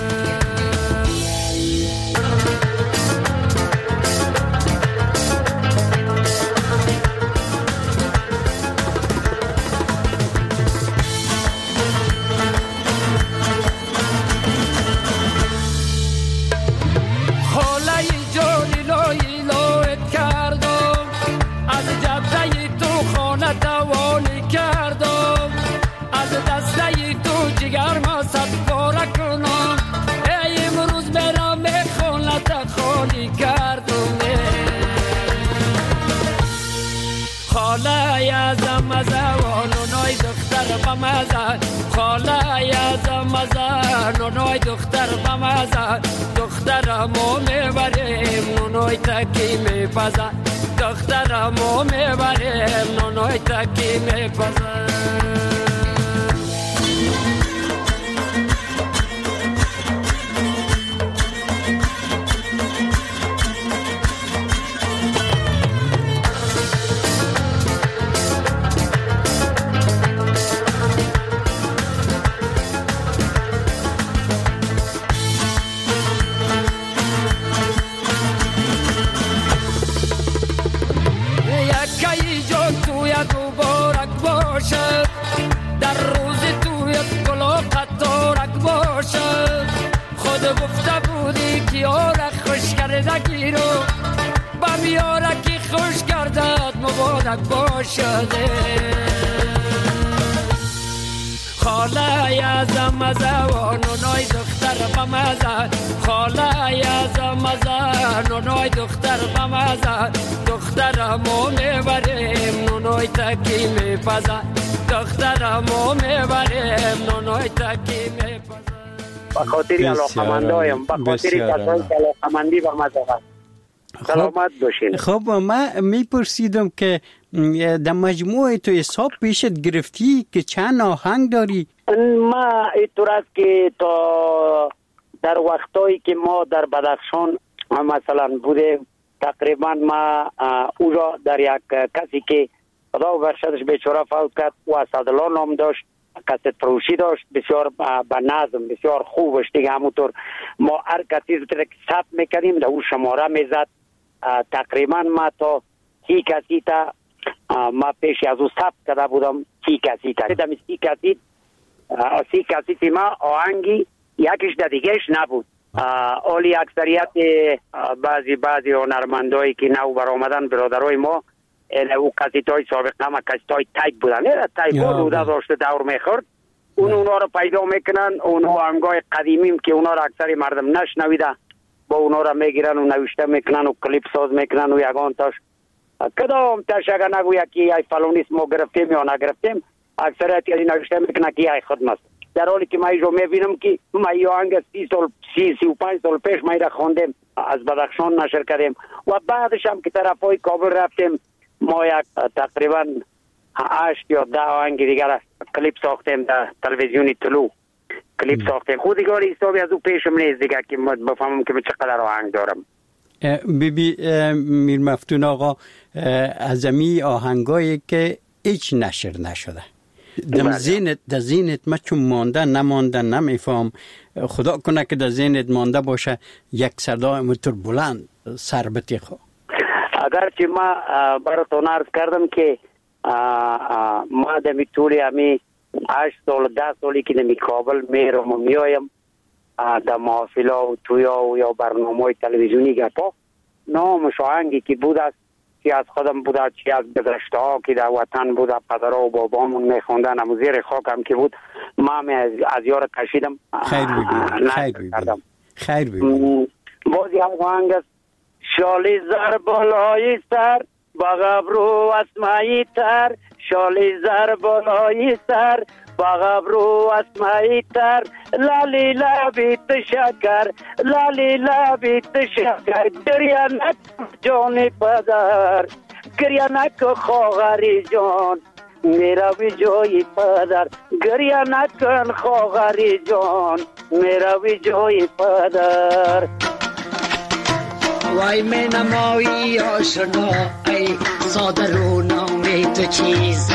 خاله یز مزه نونای دختر بمزه دخترمو میبریم نونای تکی میپزه دخترمو میبریم نونای تکی میپزه باشده خاله یز مزه و نونای دختر بمزه خاله یز مزه نونای دختر بمزه دخترمو میبریم نونای تکی میپزه دخترمو میبریم نونای تکی میپزه بخاطری علاقمندایم بخاطری کسایی که علاقمندی به مزه سلامت باشین. خب ما میپرسیدم که در مجموعه تو حساب پیشت گرفتی که چند آهنگ داری؟ ما اینطور است که تا در وقتایی که ما در بدخشان مثلا بودیم تقریبا ما او را در یک کسی که خدا برشدش بیچاره فوت کرد و اسدالله نام داشت کست فروشی داشت بسیار به نظم بسیار خوبش دیگه همونطور ما هر کسی رو که ثبت میکردیم در او شماره میزد تقریبا ما تا سی کسی تا ما پیش از او ثبت کرده بودم سی کسی تا دم سی کسی سی کسی ما آهنگی یکیش در دیگهش نبود اولی اکثریت بعضی بعضی هنرمندایی که نو برآمدن برادرای ما او کسیتای سابقه ما کسیتای تایپ بودن نه تایپ بوده داشته دور میخورد اون اونا رو پیدا میکنن اون آهنگای قدیمیم که اونا رو اکثر مردم نشنویده با اونا رو میگیرن و نوشته میکنن و کلیپ ساز میکنن و یگان تاش کدام تاش اگر نگویا که ای فلونیست ما گرفتیم یا نگرفتیم اکثریت یعنی نوشته میکنن که ای خدمت در حالی که من ایجا میبینم که ما ای آهنگ سی سال سی سی و پنج سال پیش ما ایرا خوندیم از بدخشان نشر کردیم و بعدش هم که طرفای کابل رفتیم ما یک تقریبا هشت یا ده آهنگ دیگر کلیپ ساختیم در تلویزیونی طلوع کلیپ ساختیم خود دیگر حسابی از او پیشم نیست دیگر که بفهمم که چقدر آهنگ دارم. بی بی میر مفتون آقا از امی آهنگایی که هیچ نشر نشده در ذهنت در ذهنت ما چون مانده نمانده نمیفهم خدا کنه که در ذهنت مانده باشه یک صدا متر بلند سر بتیخو اگرچه ما براتون عرض کردم که ما دمی طولی همی هشت سال ده سالی که دمی کابل میرم و میایم در محافله و تویا و یا برنامه تلویزیونی گپا نامش آهنگی که بود است چی از خودم بود چی از گذشته ها که در وطن بود پدرها و بابامون میخوندن هم زیر خاکم که بود ما همی از, از یار کشیدم خیر بگیم خیر بگیم خیر بگیم بازی هم آهنگ است شالی زر بالای سر بغبرو اسمایی تر شالی زر بالای سر بغبرو اسمایی تر لالی لابی تشکر لالی لابی تشکر گریه نک جان پدر گریه نک خواهری جان میروی جای پدر گریه نکن خواهری جان میروی جای پدر وای می نمایی آشنا ای ساده رو نامی تو چیز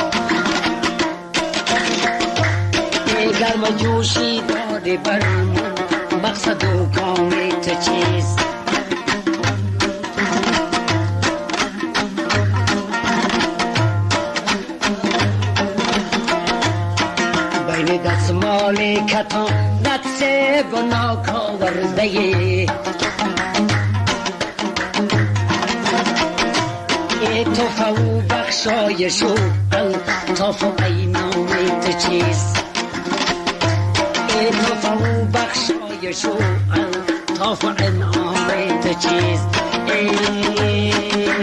ای گرم جوشی داده بر من مقصد و کامی تو چیز بین دستمال کتان دست گناه کاورده ای توفه و بخشایش و الطاف و اینامی تو چیز ای توفه و بخشایش و الطاف و اینامی تو چیز ای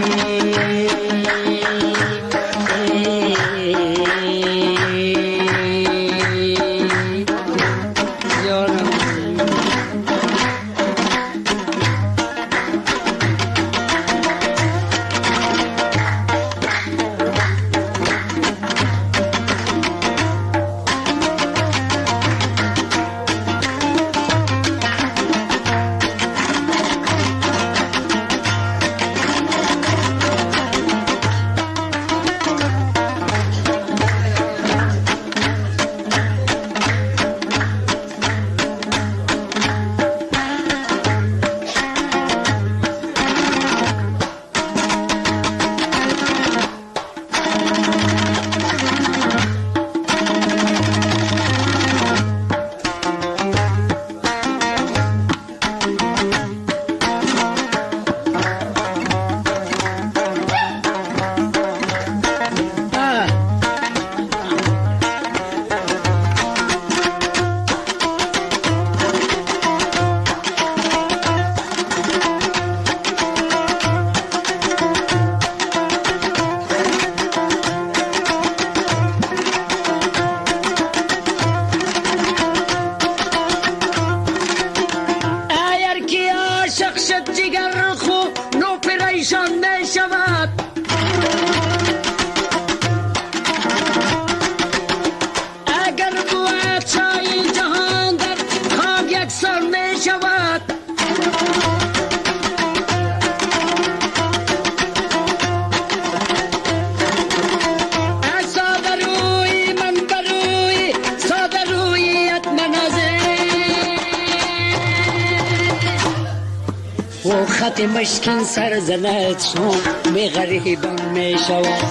خط مشکین سر زند شون می غریبان می شود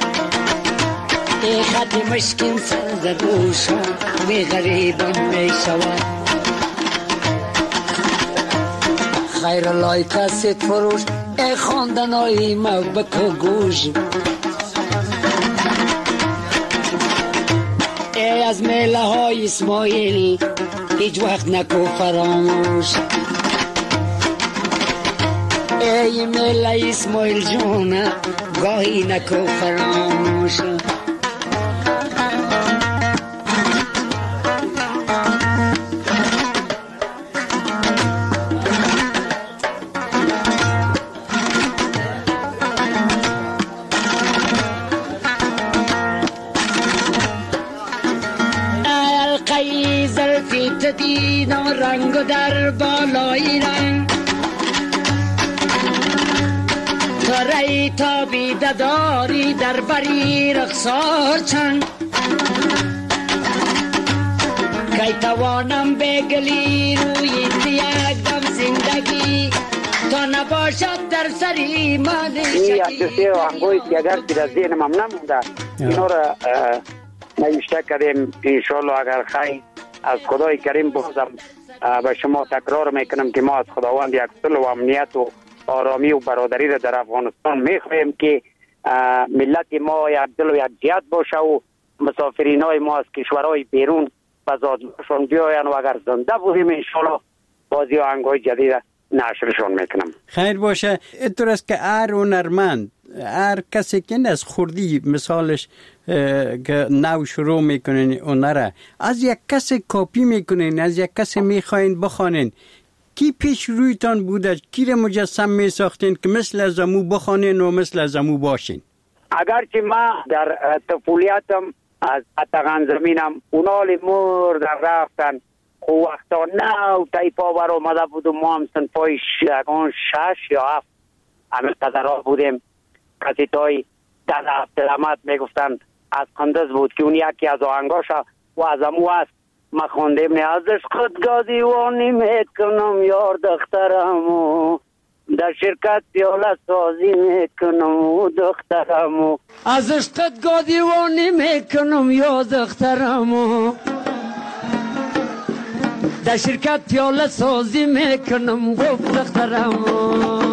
ای خط مشکین سر زد شون می غریبان می شود خیر لایک ست فروش ای خواندن های موبت و گوش ای از میله های اسماعیل هیچ وقت نکو فراموش ای میله اسماعیل جون گاهی نکو فراموش القی زلفی تدیدم رنگ و در بالای رنگ رای تا بیده داری در بری رخسار چند کی توانم بگلی روی یک دم زندگی تا نباشد در سری من این عطوسه و انگوی که اگر که در ذهنم هم نمونده اینا را نوشته کردیم انشاءالله اگر خیر از خدای کریم بازم به شما تکرار میکنم که ما از خداوند یک صلح و امنیت و آرامی و برادری را در افغانستان میخواهیم که ملت ما یک دل و یک جهت باشه و مسافرین های ما از کشورهای بیرون به زادگاهشان بیاین و اگر زنده بودیم انشاءالله بازی آهنگ‌های جدید نشرشان میکنم. خیر باشه. اینطور است که هر هنرمند، هر کسی که از خوردی مثالش که نو شروع میکنین هنره از یک کسی کاپی میکنین، از یک کسی میخواین بخوانین، کی پیش رویتان بوده؟ کی را مجسم می ساختین که مثل از امو بخوانین و مثل از امو باشین؟ اگرچه ما در طفولیتم از اتغان زمینم اونال مور در رفتن خو وقتا نو تایپا بر آمده بود و ما هم سنفای شگان شش یا هفت همین قدر ها بودیم. کسیتای دد عبدالحمد میگفتن از قندز بود که اون یکی از آهنگاش و از امو است ما خوندیم نه ازش خودگاه دیوانی میکنم یار دخترمو در شرکت پیاله سازی میکنم دخترمو ازش خودگاه دیوانی میکنم یا دخترمو در شرکت پیاله سازی میکنم گفت دخترمو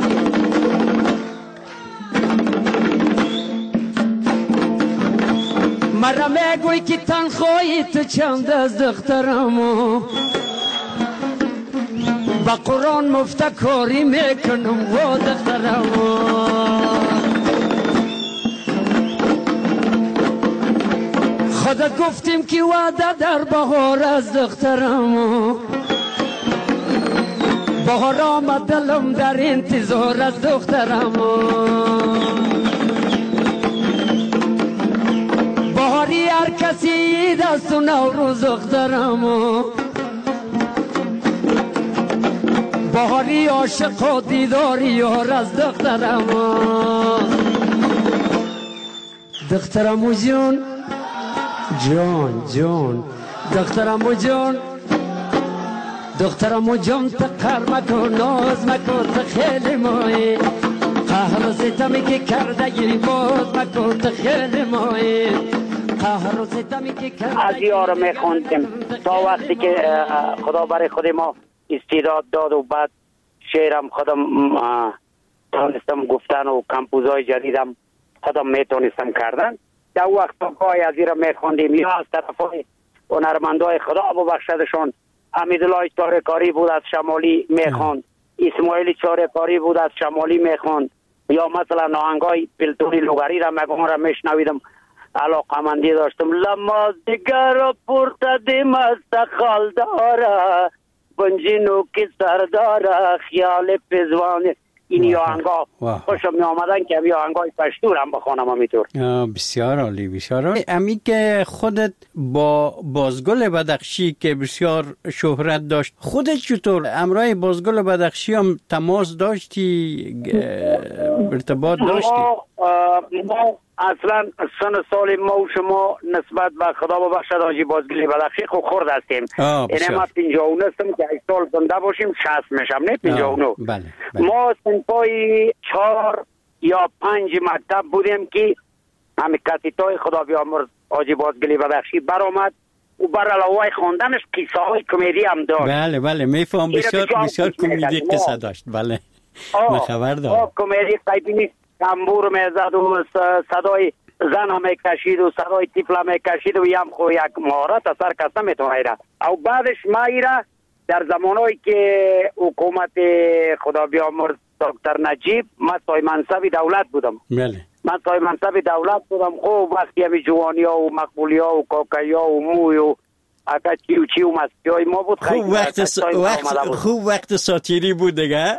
مرا میگوی که تنخواهی تو چند از دخترمو با قرآن مفتکاری میکنم و دخترمو خودت گفتیم که وعده در بهار از دخترمو بهار آمد دلم در انتظار از دخترمو بهاری هر کسی دست و نوروز دخترمو بهاری عاشق و دیداری یار از دخترمو دخترمو جون جان جان دخترمو جان دخترمو جان تقر مکن ناز مکن تو خیلی مایی قهر و ستمی که کرده گیری باز مکن تو خیلی مایی قهر و ستمی که کرده از یارو میخوندیم تا وقتی که خدا برای خود ما استعداد داد و بعد شعرم خودم تونستم گفتن و کمپوزهای جدیدم خودم میتونستم کردن در وقت پای از این را میخوندیم یا از طرف های هنرمندای خدا ببخشدشون حمیدالله چاره‌کاری بود از شمالی میخوند اسماعیل چاره‌کاری بود از شمالی میخوند یا مثلا ناهنگای پلتونی لوگری را مگون را میشنویدم علاقمندی داشتم لما دیگر را پرتدیم از خال داره بنجینو که سرداره خیال پزوان این یاهنگا خوشم می آمدن که یاهنگای پشتور هم بخونم همینطور. بسیار عالی بسیار عالی. امی که خودت با بازگل بدخشی که بسیار شهرت داشت خودت چطور امرای بازگل بدخشی هم تماس داشتی ارتباط داشتی؟ ما, ما اصلا سن سال ما و شما نسبت به خدا ببخشد حاجی بازگل بدخشی خود خورد هستیم. اینه ما پنجاه و نه هستم که یک سال زنده باشیم شصت میشم نه پنجاه و نه. بله بله. ما سنپای چهار یا پنج مکتب بودیم که همین کسیتای خدا بیامرز حاجی بازگل بدخشی برآمد و بر علاوه خواندنش قصه های کمدی هم داشت. بله بله میفهم بسیار بسیار کمدی قصه داشت. بله من خبر دارم. کمدی قیبی تنبور میزد و صدای زن هم میکشید و صدای طفل هم میکشید و یم خو یک مهارت اثر کسا میتونه ایره. او بعدش ما ایره در زمانهایی که حکومت خدا بیامرز دکتر نجیب من سای منصب دولت بودم. بله. من سای منصب دولت بودم. خوب وقتی همی جوانی ها و مقبولی ها و کاکایی ها و موی و اگه چی و چی و مستی های ما بود. خوب وقت, س... وقت... خوب وقت ساتیری بود دیگه.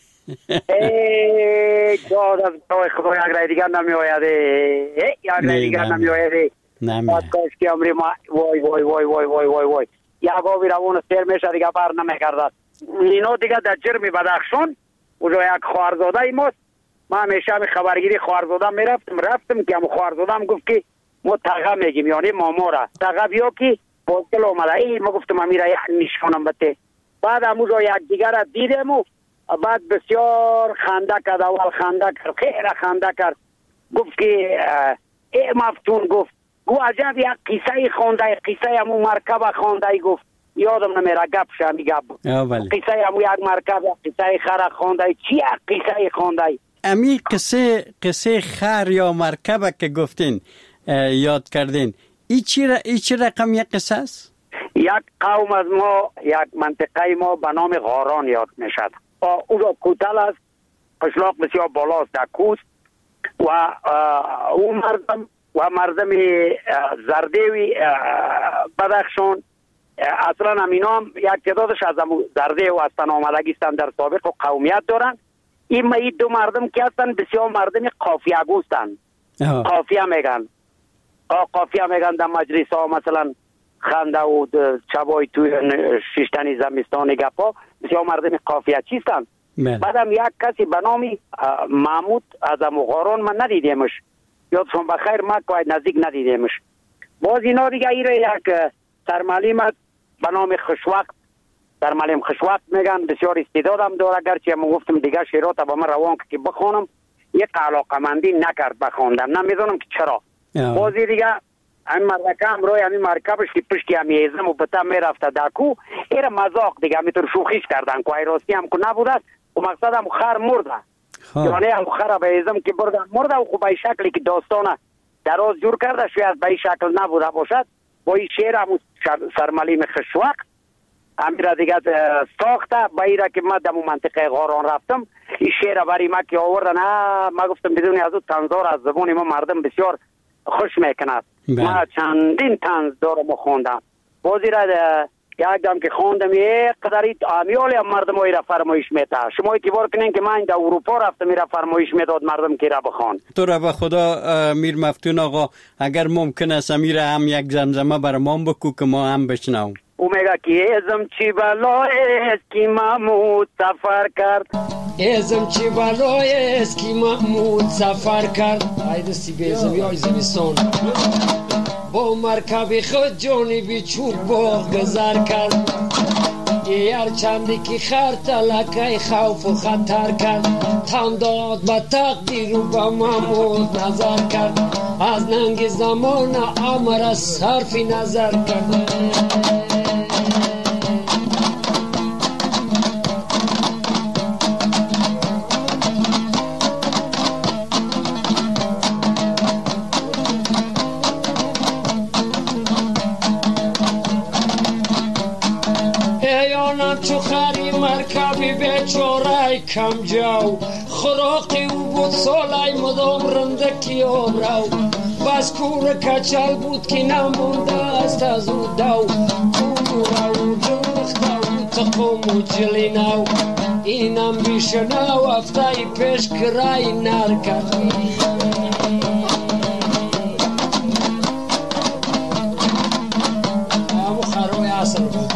ای داد از خدا یک رای دیگر نمی آیده یک رای دیگر نمی آیده کاش که امری ما وای وای وای وای وای وای وای یک آبی روون سیر میشه دیگه بر نمی کرده اینو دیگه در جرم بدخشان اونجا یک خوارزاده ای ماست. ما همیشه همی خبرگیری خوارزاده می رفتم رفتم که هم خوارزاده هم گفت که ما تغا میگیم یعنی ماما را تغا بیا که بازگل آمده ای ما گفتم همی را نشانم بته بعد همونجا یک دیگر دیدم و بعد بسیار خنده کرد اول خنده کرد خیره خنده کرد گفت که ای مفتون گفت گو عجب یک قصه خونده قصه همون مرکب خونده گفت یادم نمیره گپ شمی گپ قصه همون یک مرکب قصه خر خونده چی قصه خونده امی قصه قصه خر یا مرکب که گفتین یاد کردین ای چی را ای چی رقم یک قصه است؟ یک قوم از ما یک منطقه ما به نام غاران یاد میشد. او کوتل است قشلاق بسیار بالاست در کوست و او مردم و مردم زردهوی بدخشان اصلا همینا هم یک تعدادش از زرده و هستن آمدگیستن در سابق و قومیت دارن. این این دو مردم که هستن بسیار مردم قافیه گوستن قافیه میگن قافیه میگن در مجلس ها مثلا خنده و چبای توی ششتنی زمستان گپا بسیار مردم قافیه چیستن بعدم یک کسی به نام محمود از اموغاران من ندیدمش، یادشون بخیر، من که نزدیک ندیدمش. باز اینا دیگه ایره یک سرمعلم به نام خوشوقت، سرمعلم خوشوقت میگن، بسیار استعدادم داره، گرچه من گفتم دیگه شعرات با من روان که بخونم، یک علاقمندی نکرد بخوندن، نمیدونم که چرا. بازی دیگه این مرکه هم روی همین مرکبش که پشتی همی ایزم و بتا میرفته داکو، ایره مزاق دیگه همیتر شوخیش کردن که ای راستی هم که نبوده و مقصد هم خر مرده، یعنی هم خر به ایزم که بردن مرده و خوب ای شکلی که داستانه دراز جور کرده شاید به این شکل نبوده باشد. با این شعر هم سرمعلم خوشوقت امیره دیگه ساخته با ایره که من دمو منطقه غاران رفتم، این شعر بری ما که آوردن، ما گفتم بدونی از او تنزار از زبان ما مردم بسیار خوش میکند. ما چندین تنز دارم و خوندم، بازی را یک دم که خوندم یک قدری امیالی هم مردم های را فرمایش میده. شما اعتبار کنین که من در اروپا رفتم میره فرمایش میداد مردم که را بخوان. تو را به خدا میر مفتون آقا اگر ممکن است امیر هم یک زمزمه بر ما بکو که ما هم بشنویم. او میگه که ازم چی بلای است که محمود سفر کرد، ازم چی بلای است که محمود سفر کرد، ای دستی بیزم یا زمستان با مرکب خود جانبی چوب باغ گذر کرد، یه چندی که خر تلکه خوف و خطر کرد، تن داد به تقدیر و به محمود نظر کرد، از ننگ زمان امر صرف نظر کرد. چو خری مرکبی بیچاره کم جو، خراقی او بود سالای مدام رندکی آمرو، بس کور کچل بود که نمونده است از او دو، کور او درخت او تقوم و جلینو، اینم بیشنو افتای پیش کرای نر کردی. همو خروی اصل بود.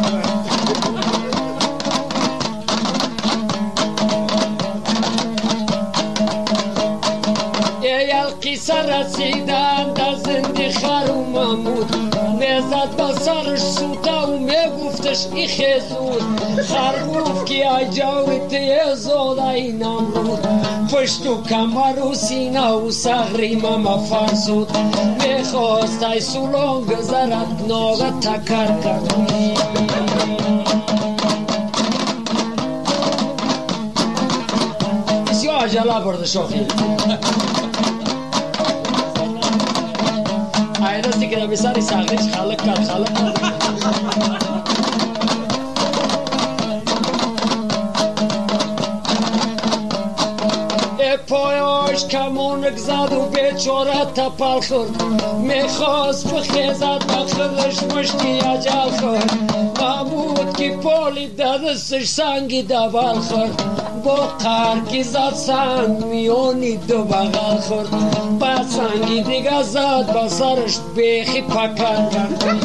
قصه رسیدن در زندی خر و محمود، میزد با سرش سوتا و میگفتش ای خیزود، خر گفت که ای جاوی تیزاد ای نمرود، پشت و کمر و سینه و سغری مما فرسود، میخواست ای سولان گذرد ناغه تکر کرد. بسیار عجله برده شاخی ای راستی که نمی سری سغریش خلق کرد خلق کرد. ای پایاش کمونک زد و بیچاره تپل خورد، میخواست بخیزد بخیرش مشتی اجل خورد، محمود که پالی دستش سنگی دبل خورد، با قرکی زد سنگ میونی دو بغل خورد، با سنگی دیگه زد با سرش بیخی پکر کرد.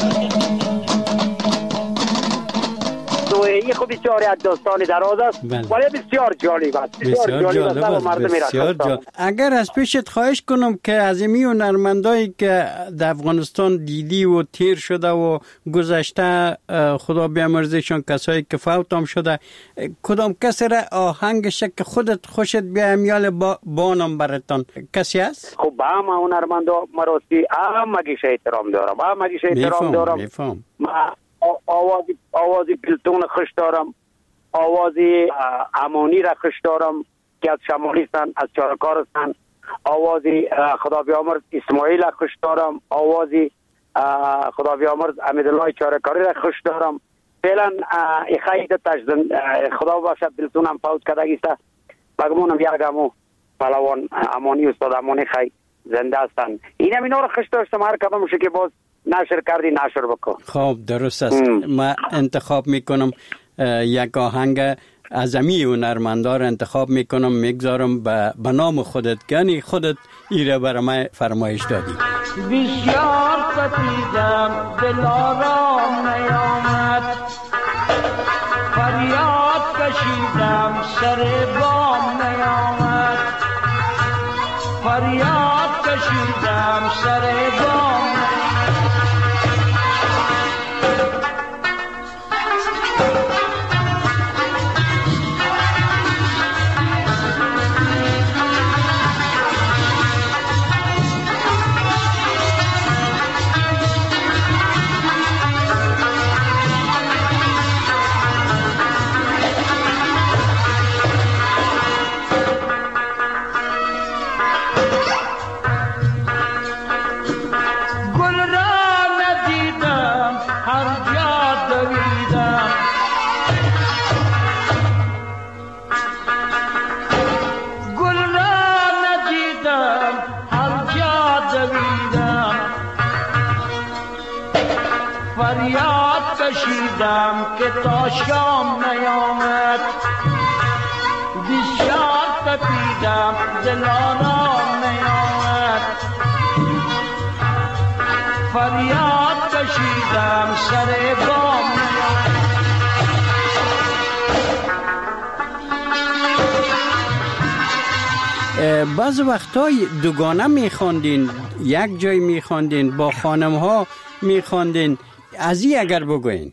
این خوب بسیار یک داستانی دراز است ولی بسیار جالب است، بسیار جالب است و مردم میرسند. اگر از پیشت خواهش کنم که از این هنرمندایی که در افغانستان دیدی و تیر شده و گذشته خدا بیامرزشان کسایی که فوت هم شده، کدام کسی را آهنگش که خودت خوشت بیامیال با بانم براتان کسی هست؟ خب با هم هنرمندا مراستی همگیش احترام دارم، همگیش احترام دارم. میفهم آوازی آوازی پلتون خوش دارم، آوازی امانی را خوش دارم که از شمالی هستند، از چارکار هستند، آوازی خدا بیامرز اسماعیل را خوش دارم، آوازی خدا بیامرز امیدالله چارکاری را خوش دارم. فعلا اخیده تجدن خدا باشد پلتونم فوت کردگیسته بگمونم یکمو پلوان امانی استاد امانی خی زنده هستند. اینم اینا را خوش داشتم، هر کدامش که باز نشر کردی نشر بکن. خب درست است. ما انتخاب میکنم یک آهنگ از امی هنرمندار انتخاب میکنم میگذارم به نام خودت، یعنی خودت ایره برای من فرمایش دادی. بسیار ستیدم دل آرام نیامد، فریاد کشیدم سر بام نیامد، فریاد کشیدم سر بام فریاد کشیدم که تا شام نیامد، بسیار تپیدم دل آرام نیامد، فریاد کشیدم سر بام نیامد. بعض وقتای دوگانه میخواندین، یک جای میخواندین، با خانم ها میخواندین، از این اگر بگوین.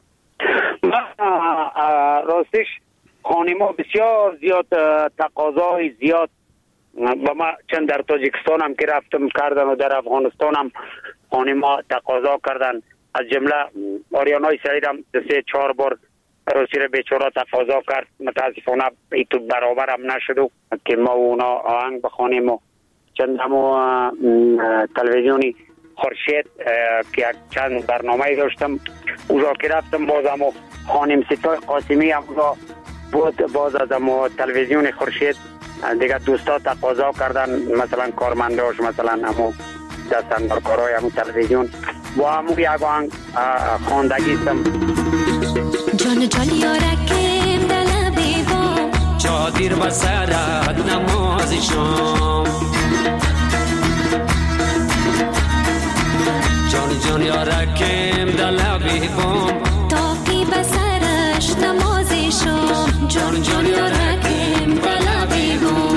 راستش خانما بسیار زیاد تقاضای زیاد و ما چند در تاجیکستان هم که رفتم کردن و در افغانستان هم خانما تقاضا کردن، از جمله آریانای سعید هم سه چهار بار راسی را بیچاره تقاضا کرد، متاسفانه ای تو برابر هم نشد که ما اونا آهنگ بخوانیم و چند همو تلویزیونی خورشید که چند برنامه داشتم اوجا که رفتم باز همو خانم ستای قاسمی هم بود، باز از همو تلویزیون خورشید دیگه دوستا تقاضا کردن، مثلا کارمنداش مثلا همو دستاندارکارای همو تلویزیون با همو یک آهنگ خواندگیستم. جان جان یارکم دل بیبا چادر بسرد نماز شام، جان جان یارکم دل بیبا تاقی بسرش نماز شام، جان جان یارکم دل بیبا.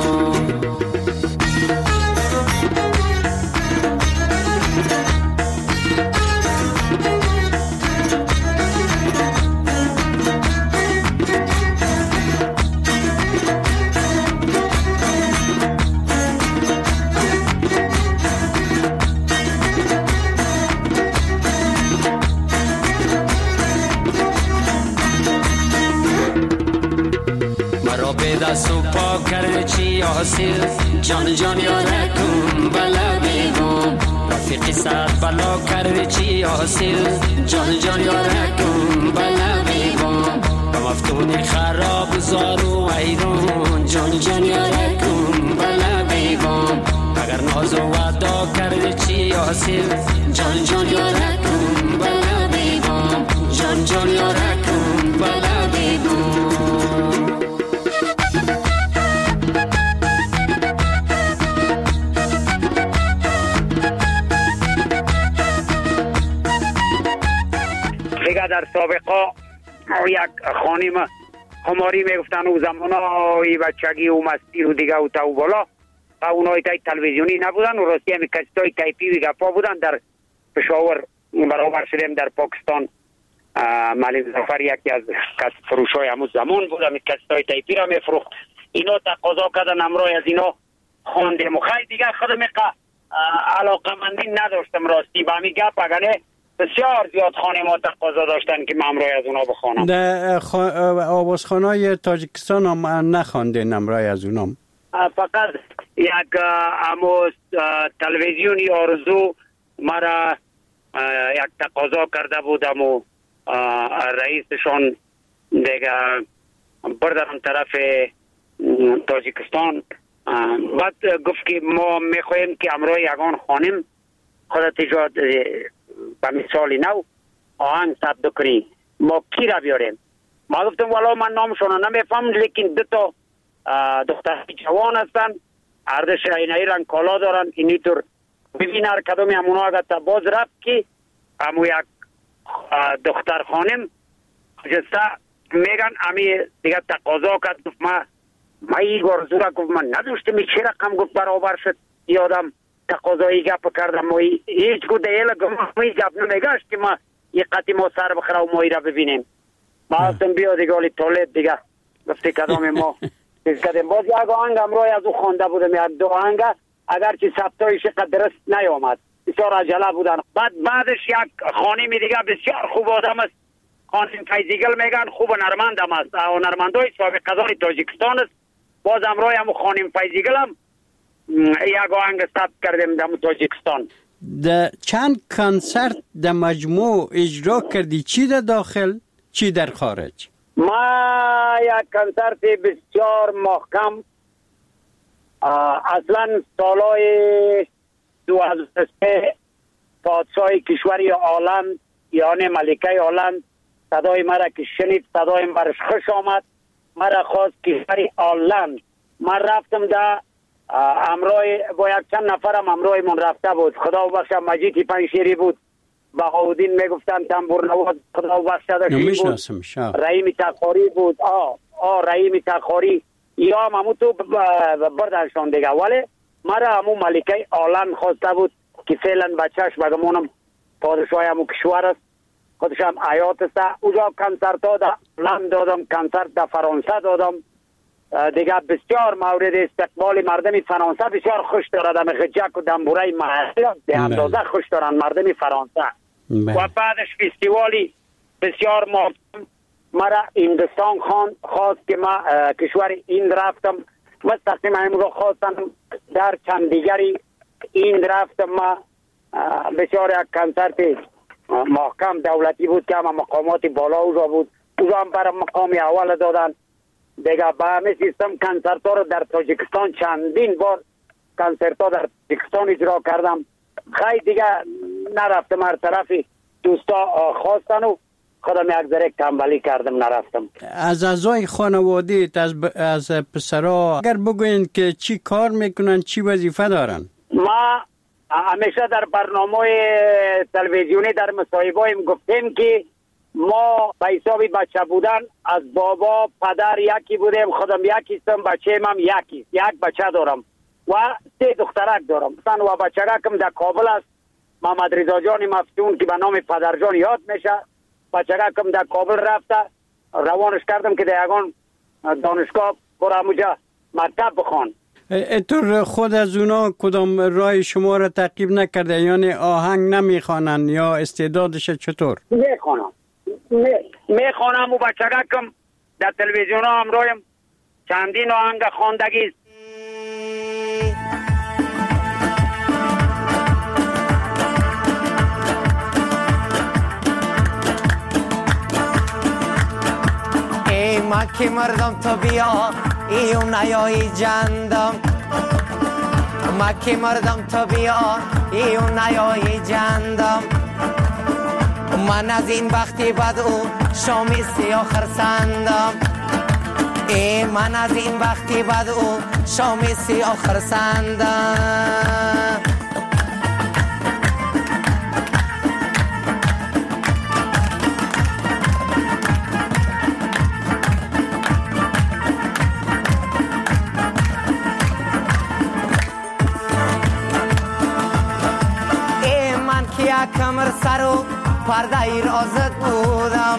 دست و پا کرده چی حاصل، جان جان یارکم بلا بیگم، رفیقی سر بلا کرده چی حاصل، جان جان یارکم بلا بیگم، با مفتونی خراب زارو ایرون، جان جان یارکم بلا بیگم، اگر ناز و وعدا کرده چی حاصل، جان جان یارکم بلا بیگم، جان جان یارکم بلا بیگم. دیگه در سابقا یک خانم خماری میگفتن او زمانای بچگی و مستی و دیگه و تا و بالا و اونای تای تلویزیونی نبودن و راستی همی کسیتای تایپی و گپا بودن. در پشاور برابر شدیم در پاکستان، معلم ظفر یکی از کس فروشای همون زمان بود، همی کسیتای تایپی را میفروخت، اینا تقاضا کردن امرای از اینا خواندیم و خیلی دیگه خودم علاقه مندی نداشتم راستی به همی گپ، اگرنه بسیار زیاد خانما تقاضا داشتن که من امرای از اونا بخوانم. در خا... آوازخانه‌های تاجیکستان هم نخواندین امرای از اونام؟ فقط یک امو تلویزیونی آرزو مرا یک تقاضا کرده بودم و رئیسشان دیگه بردارم طرف تاجیکستان، بعد گفت که ما میخوایم که امرای یگان خانم خودت ایجاد به مثالی نو آهنگ ثبت کنی، ما کی را بیاریم؟ ما گفتم والا من نامشون نمیفهم، لیکن دو تا دختر جوان هستن، اردش اینایی رنگ کالا دارن، اینی طور ببین هر کدومی همونا اگر تا باز رفت که همو یک دختر خانم جسته میگن امی دیگه تقاضا کرد گفت ما ما این گرزورا گفت من نداشتم چه رقم گفت برابر شد یادم تقاضایی گپ کردم و هیچ گو دیل گمی گپ نمیگشت که ما یک قطی ما سر بخره و مایی را ببینیم. ما هستم بیا دیگه ولی تولید دیگه گفتی کدام ما چیز کردیم. باز یک آهنگ امروی از او خوانده بودم یک دو آهنگ اگرچه ثبتایش درست نیامد بسیار عجله بودن. بعد بعدش یک خانم دیگه بسیار خوب آدم است خانم فیزیگل میگن خوب نرمندم است و نرمندای سابق قضان تاجیکستان است. باز امروی هم خانم فیزیگل هم یک آهنگ ثبت کردیم در تاجیکستان. در چند کنسرت در مجموع اجرا کردی؟ چی در داخل چی در خارج؟ ما یک کنسرت بسیار محکم اصلا سالای دو هزار و سه پادشاه کشوری هلند یعنی ملکه هلند صدای مرا که شنید صدای مرش خوش آمد مرا خواست کشوری هلند. من رفتم در امرای با یک چند نفرم امرای من رفته بود. خدا بخشه مجید پنشیری بود بهاودین میگفتن تنبور نواز خدا بخشه داشتی بود رحیم تخاری بود آه آه رحیم تخاری یا هم همون تو بردنشان دیگه ولی مرا همون ملکه هلند خواسته بود که فعلا بچهش بگمونم پادشاه همون کشور است خودش هم حیات است. اوجا کنسرت ها در هلند دادم کنسرت در فرانسه دادم دیگه بسیار مورد استقبال مردم فرانسه بسیار خوش دارد. همه خجک و دنبوره محلی به اندازه خوش دارن مردم فرانسه. و بعدش فستیوالی بسیار محترم مرا هندوستان خان خواست که ما کشور هند رفتم مستقیم همون رو خواستم در چند دیگری هند رفتم. ما بسیار یک کنسرت محکم دولتی بود که همه مقامات بالا اوزا بود اوزا هم برای مقام اول دادن دیگه. با همه سیستم کنسرت ها رو در تاجیکستان چندین بار کنسرت ها در تاجیکستان اجرا کردم. خیلی دیگه نرفتم هر طرفی دوستا خواستن و خودم یک ذره تنبلی کردم نرفتم. از اعضای خانواده از, ب... از پسرها اگر بگوین که چی کار میکنن چی وظیفه دارن؟ ما همیشه در برنامه تلویزیونی در مصاحبه‌ایم گفتیم که ما به حساب بچه بودن از بابا پدر یکی بودیم خودم یکی هستم بچه هم یکی یک بچه دارم و سه دخترک دارم مثلا و بچه‌کم در کابل است محمد رضا جان مفتون که به نام پدرجان یاد میشه بچه‌کم در کابل رفته روانش کردم که در یگان دانشگاه برای موجه مکتب بخوان. اتور خود از اونا کدام رای شما را تعقیب نکرده یعنی آهنگ نمیخوانن یا استعدادش چطور؟ میخوانم میخوانم و بچه‌کم در تلویزیون ها هم رایم چندین آهنگ خواندگی است. ای ما که مردم تو بیا ایو نیایی جندم ما که مردم تو بیا ایو نیایی جندم من از این وقتی بد او شامی سیاه خرسندم ای من از این وقتی بد او شامی سیاه خرسندم ای من که یک کمر سر و پرده ایر آزد بودم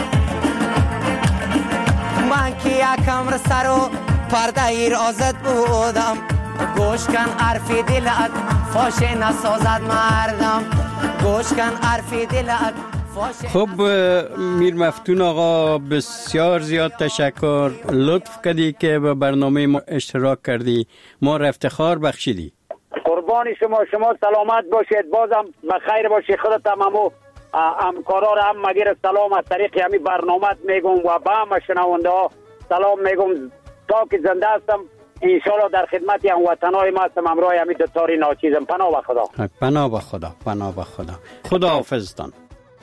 من که یک کمر سر و پرده ایر آزد بودم گوش کن عرفی دلت فاش نسازد مردم گوش کن عرفی دلت فاش. خب میر مفتون آقا بسیار زیاد تشکر لطف کردی که به برنامه ما اشتراک کردی ما را افتخار بخشیدی. قربان شما شما سلامت باشید بازم بخیر باشید خودت تمامو همکارا را هم مگیر سلام از طریق همی برنامه میگم و با همه شنونده ها سلام میگم تا که زنده هستم انشالله در خدمت هموطنای ما هستم امروز همی دوتاری ناچیزم. پناه به خدا پناه به خدا پناه به خدا خدا حافظتان.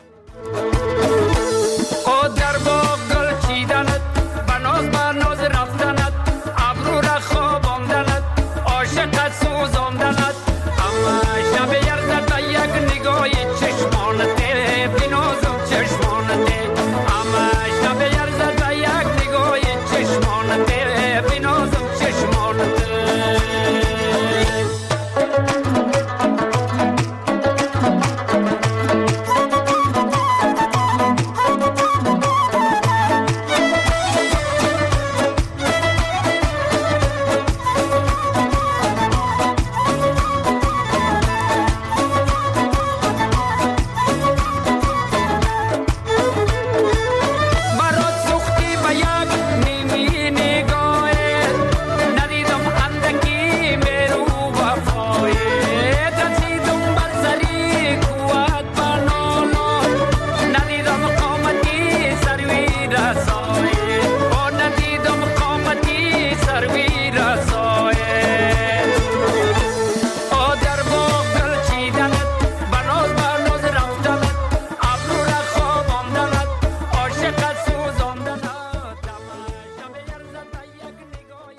او در باغ گل چیدنت بناز بناز رفتنت ابرو را خواباندنت عاشقت سوزاندنت اما شب یرزد به یک نگاه چشمانته بینازم چشمانته اما شب یرزد به غیر از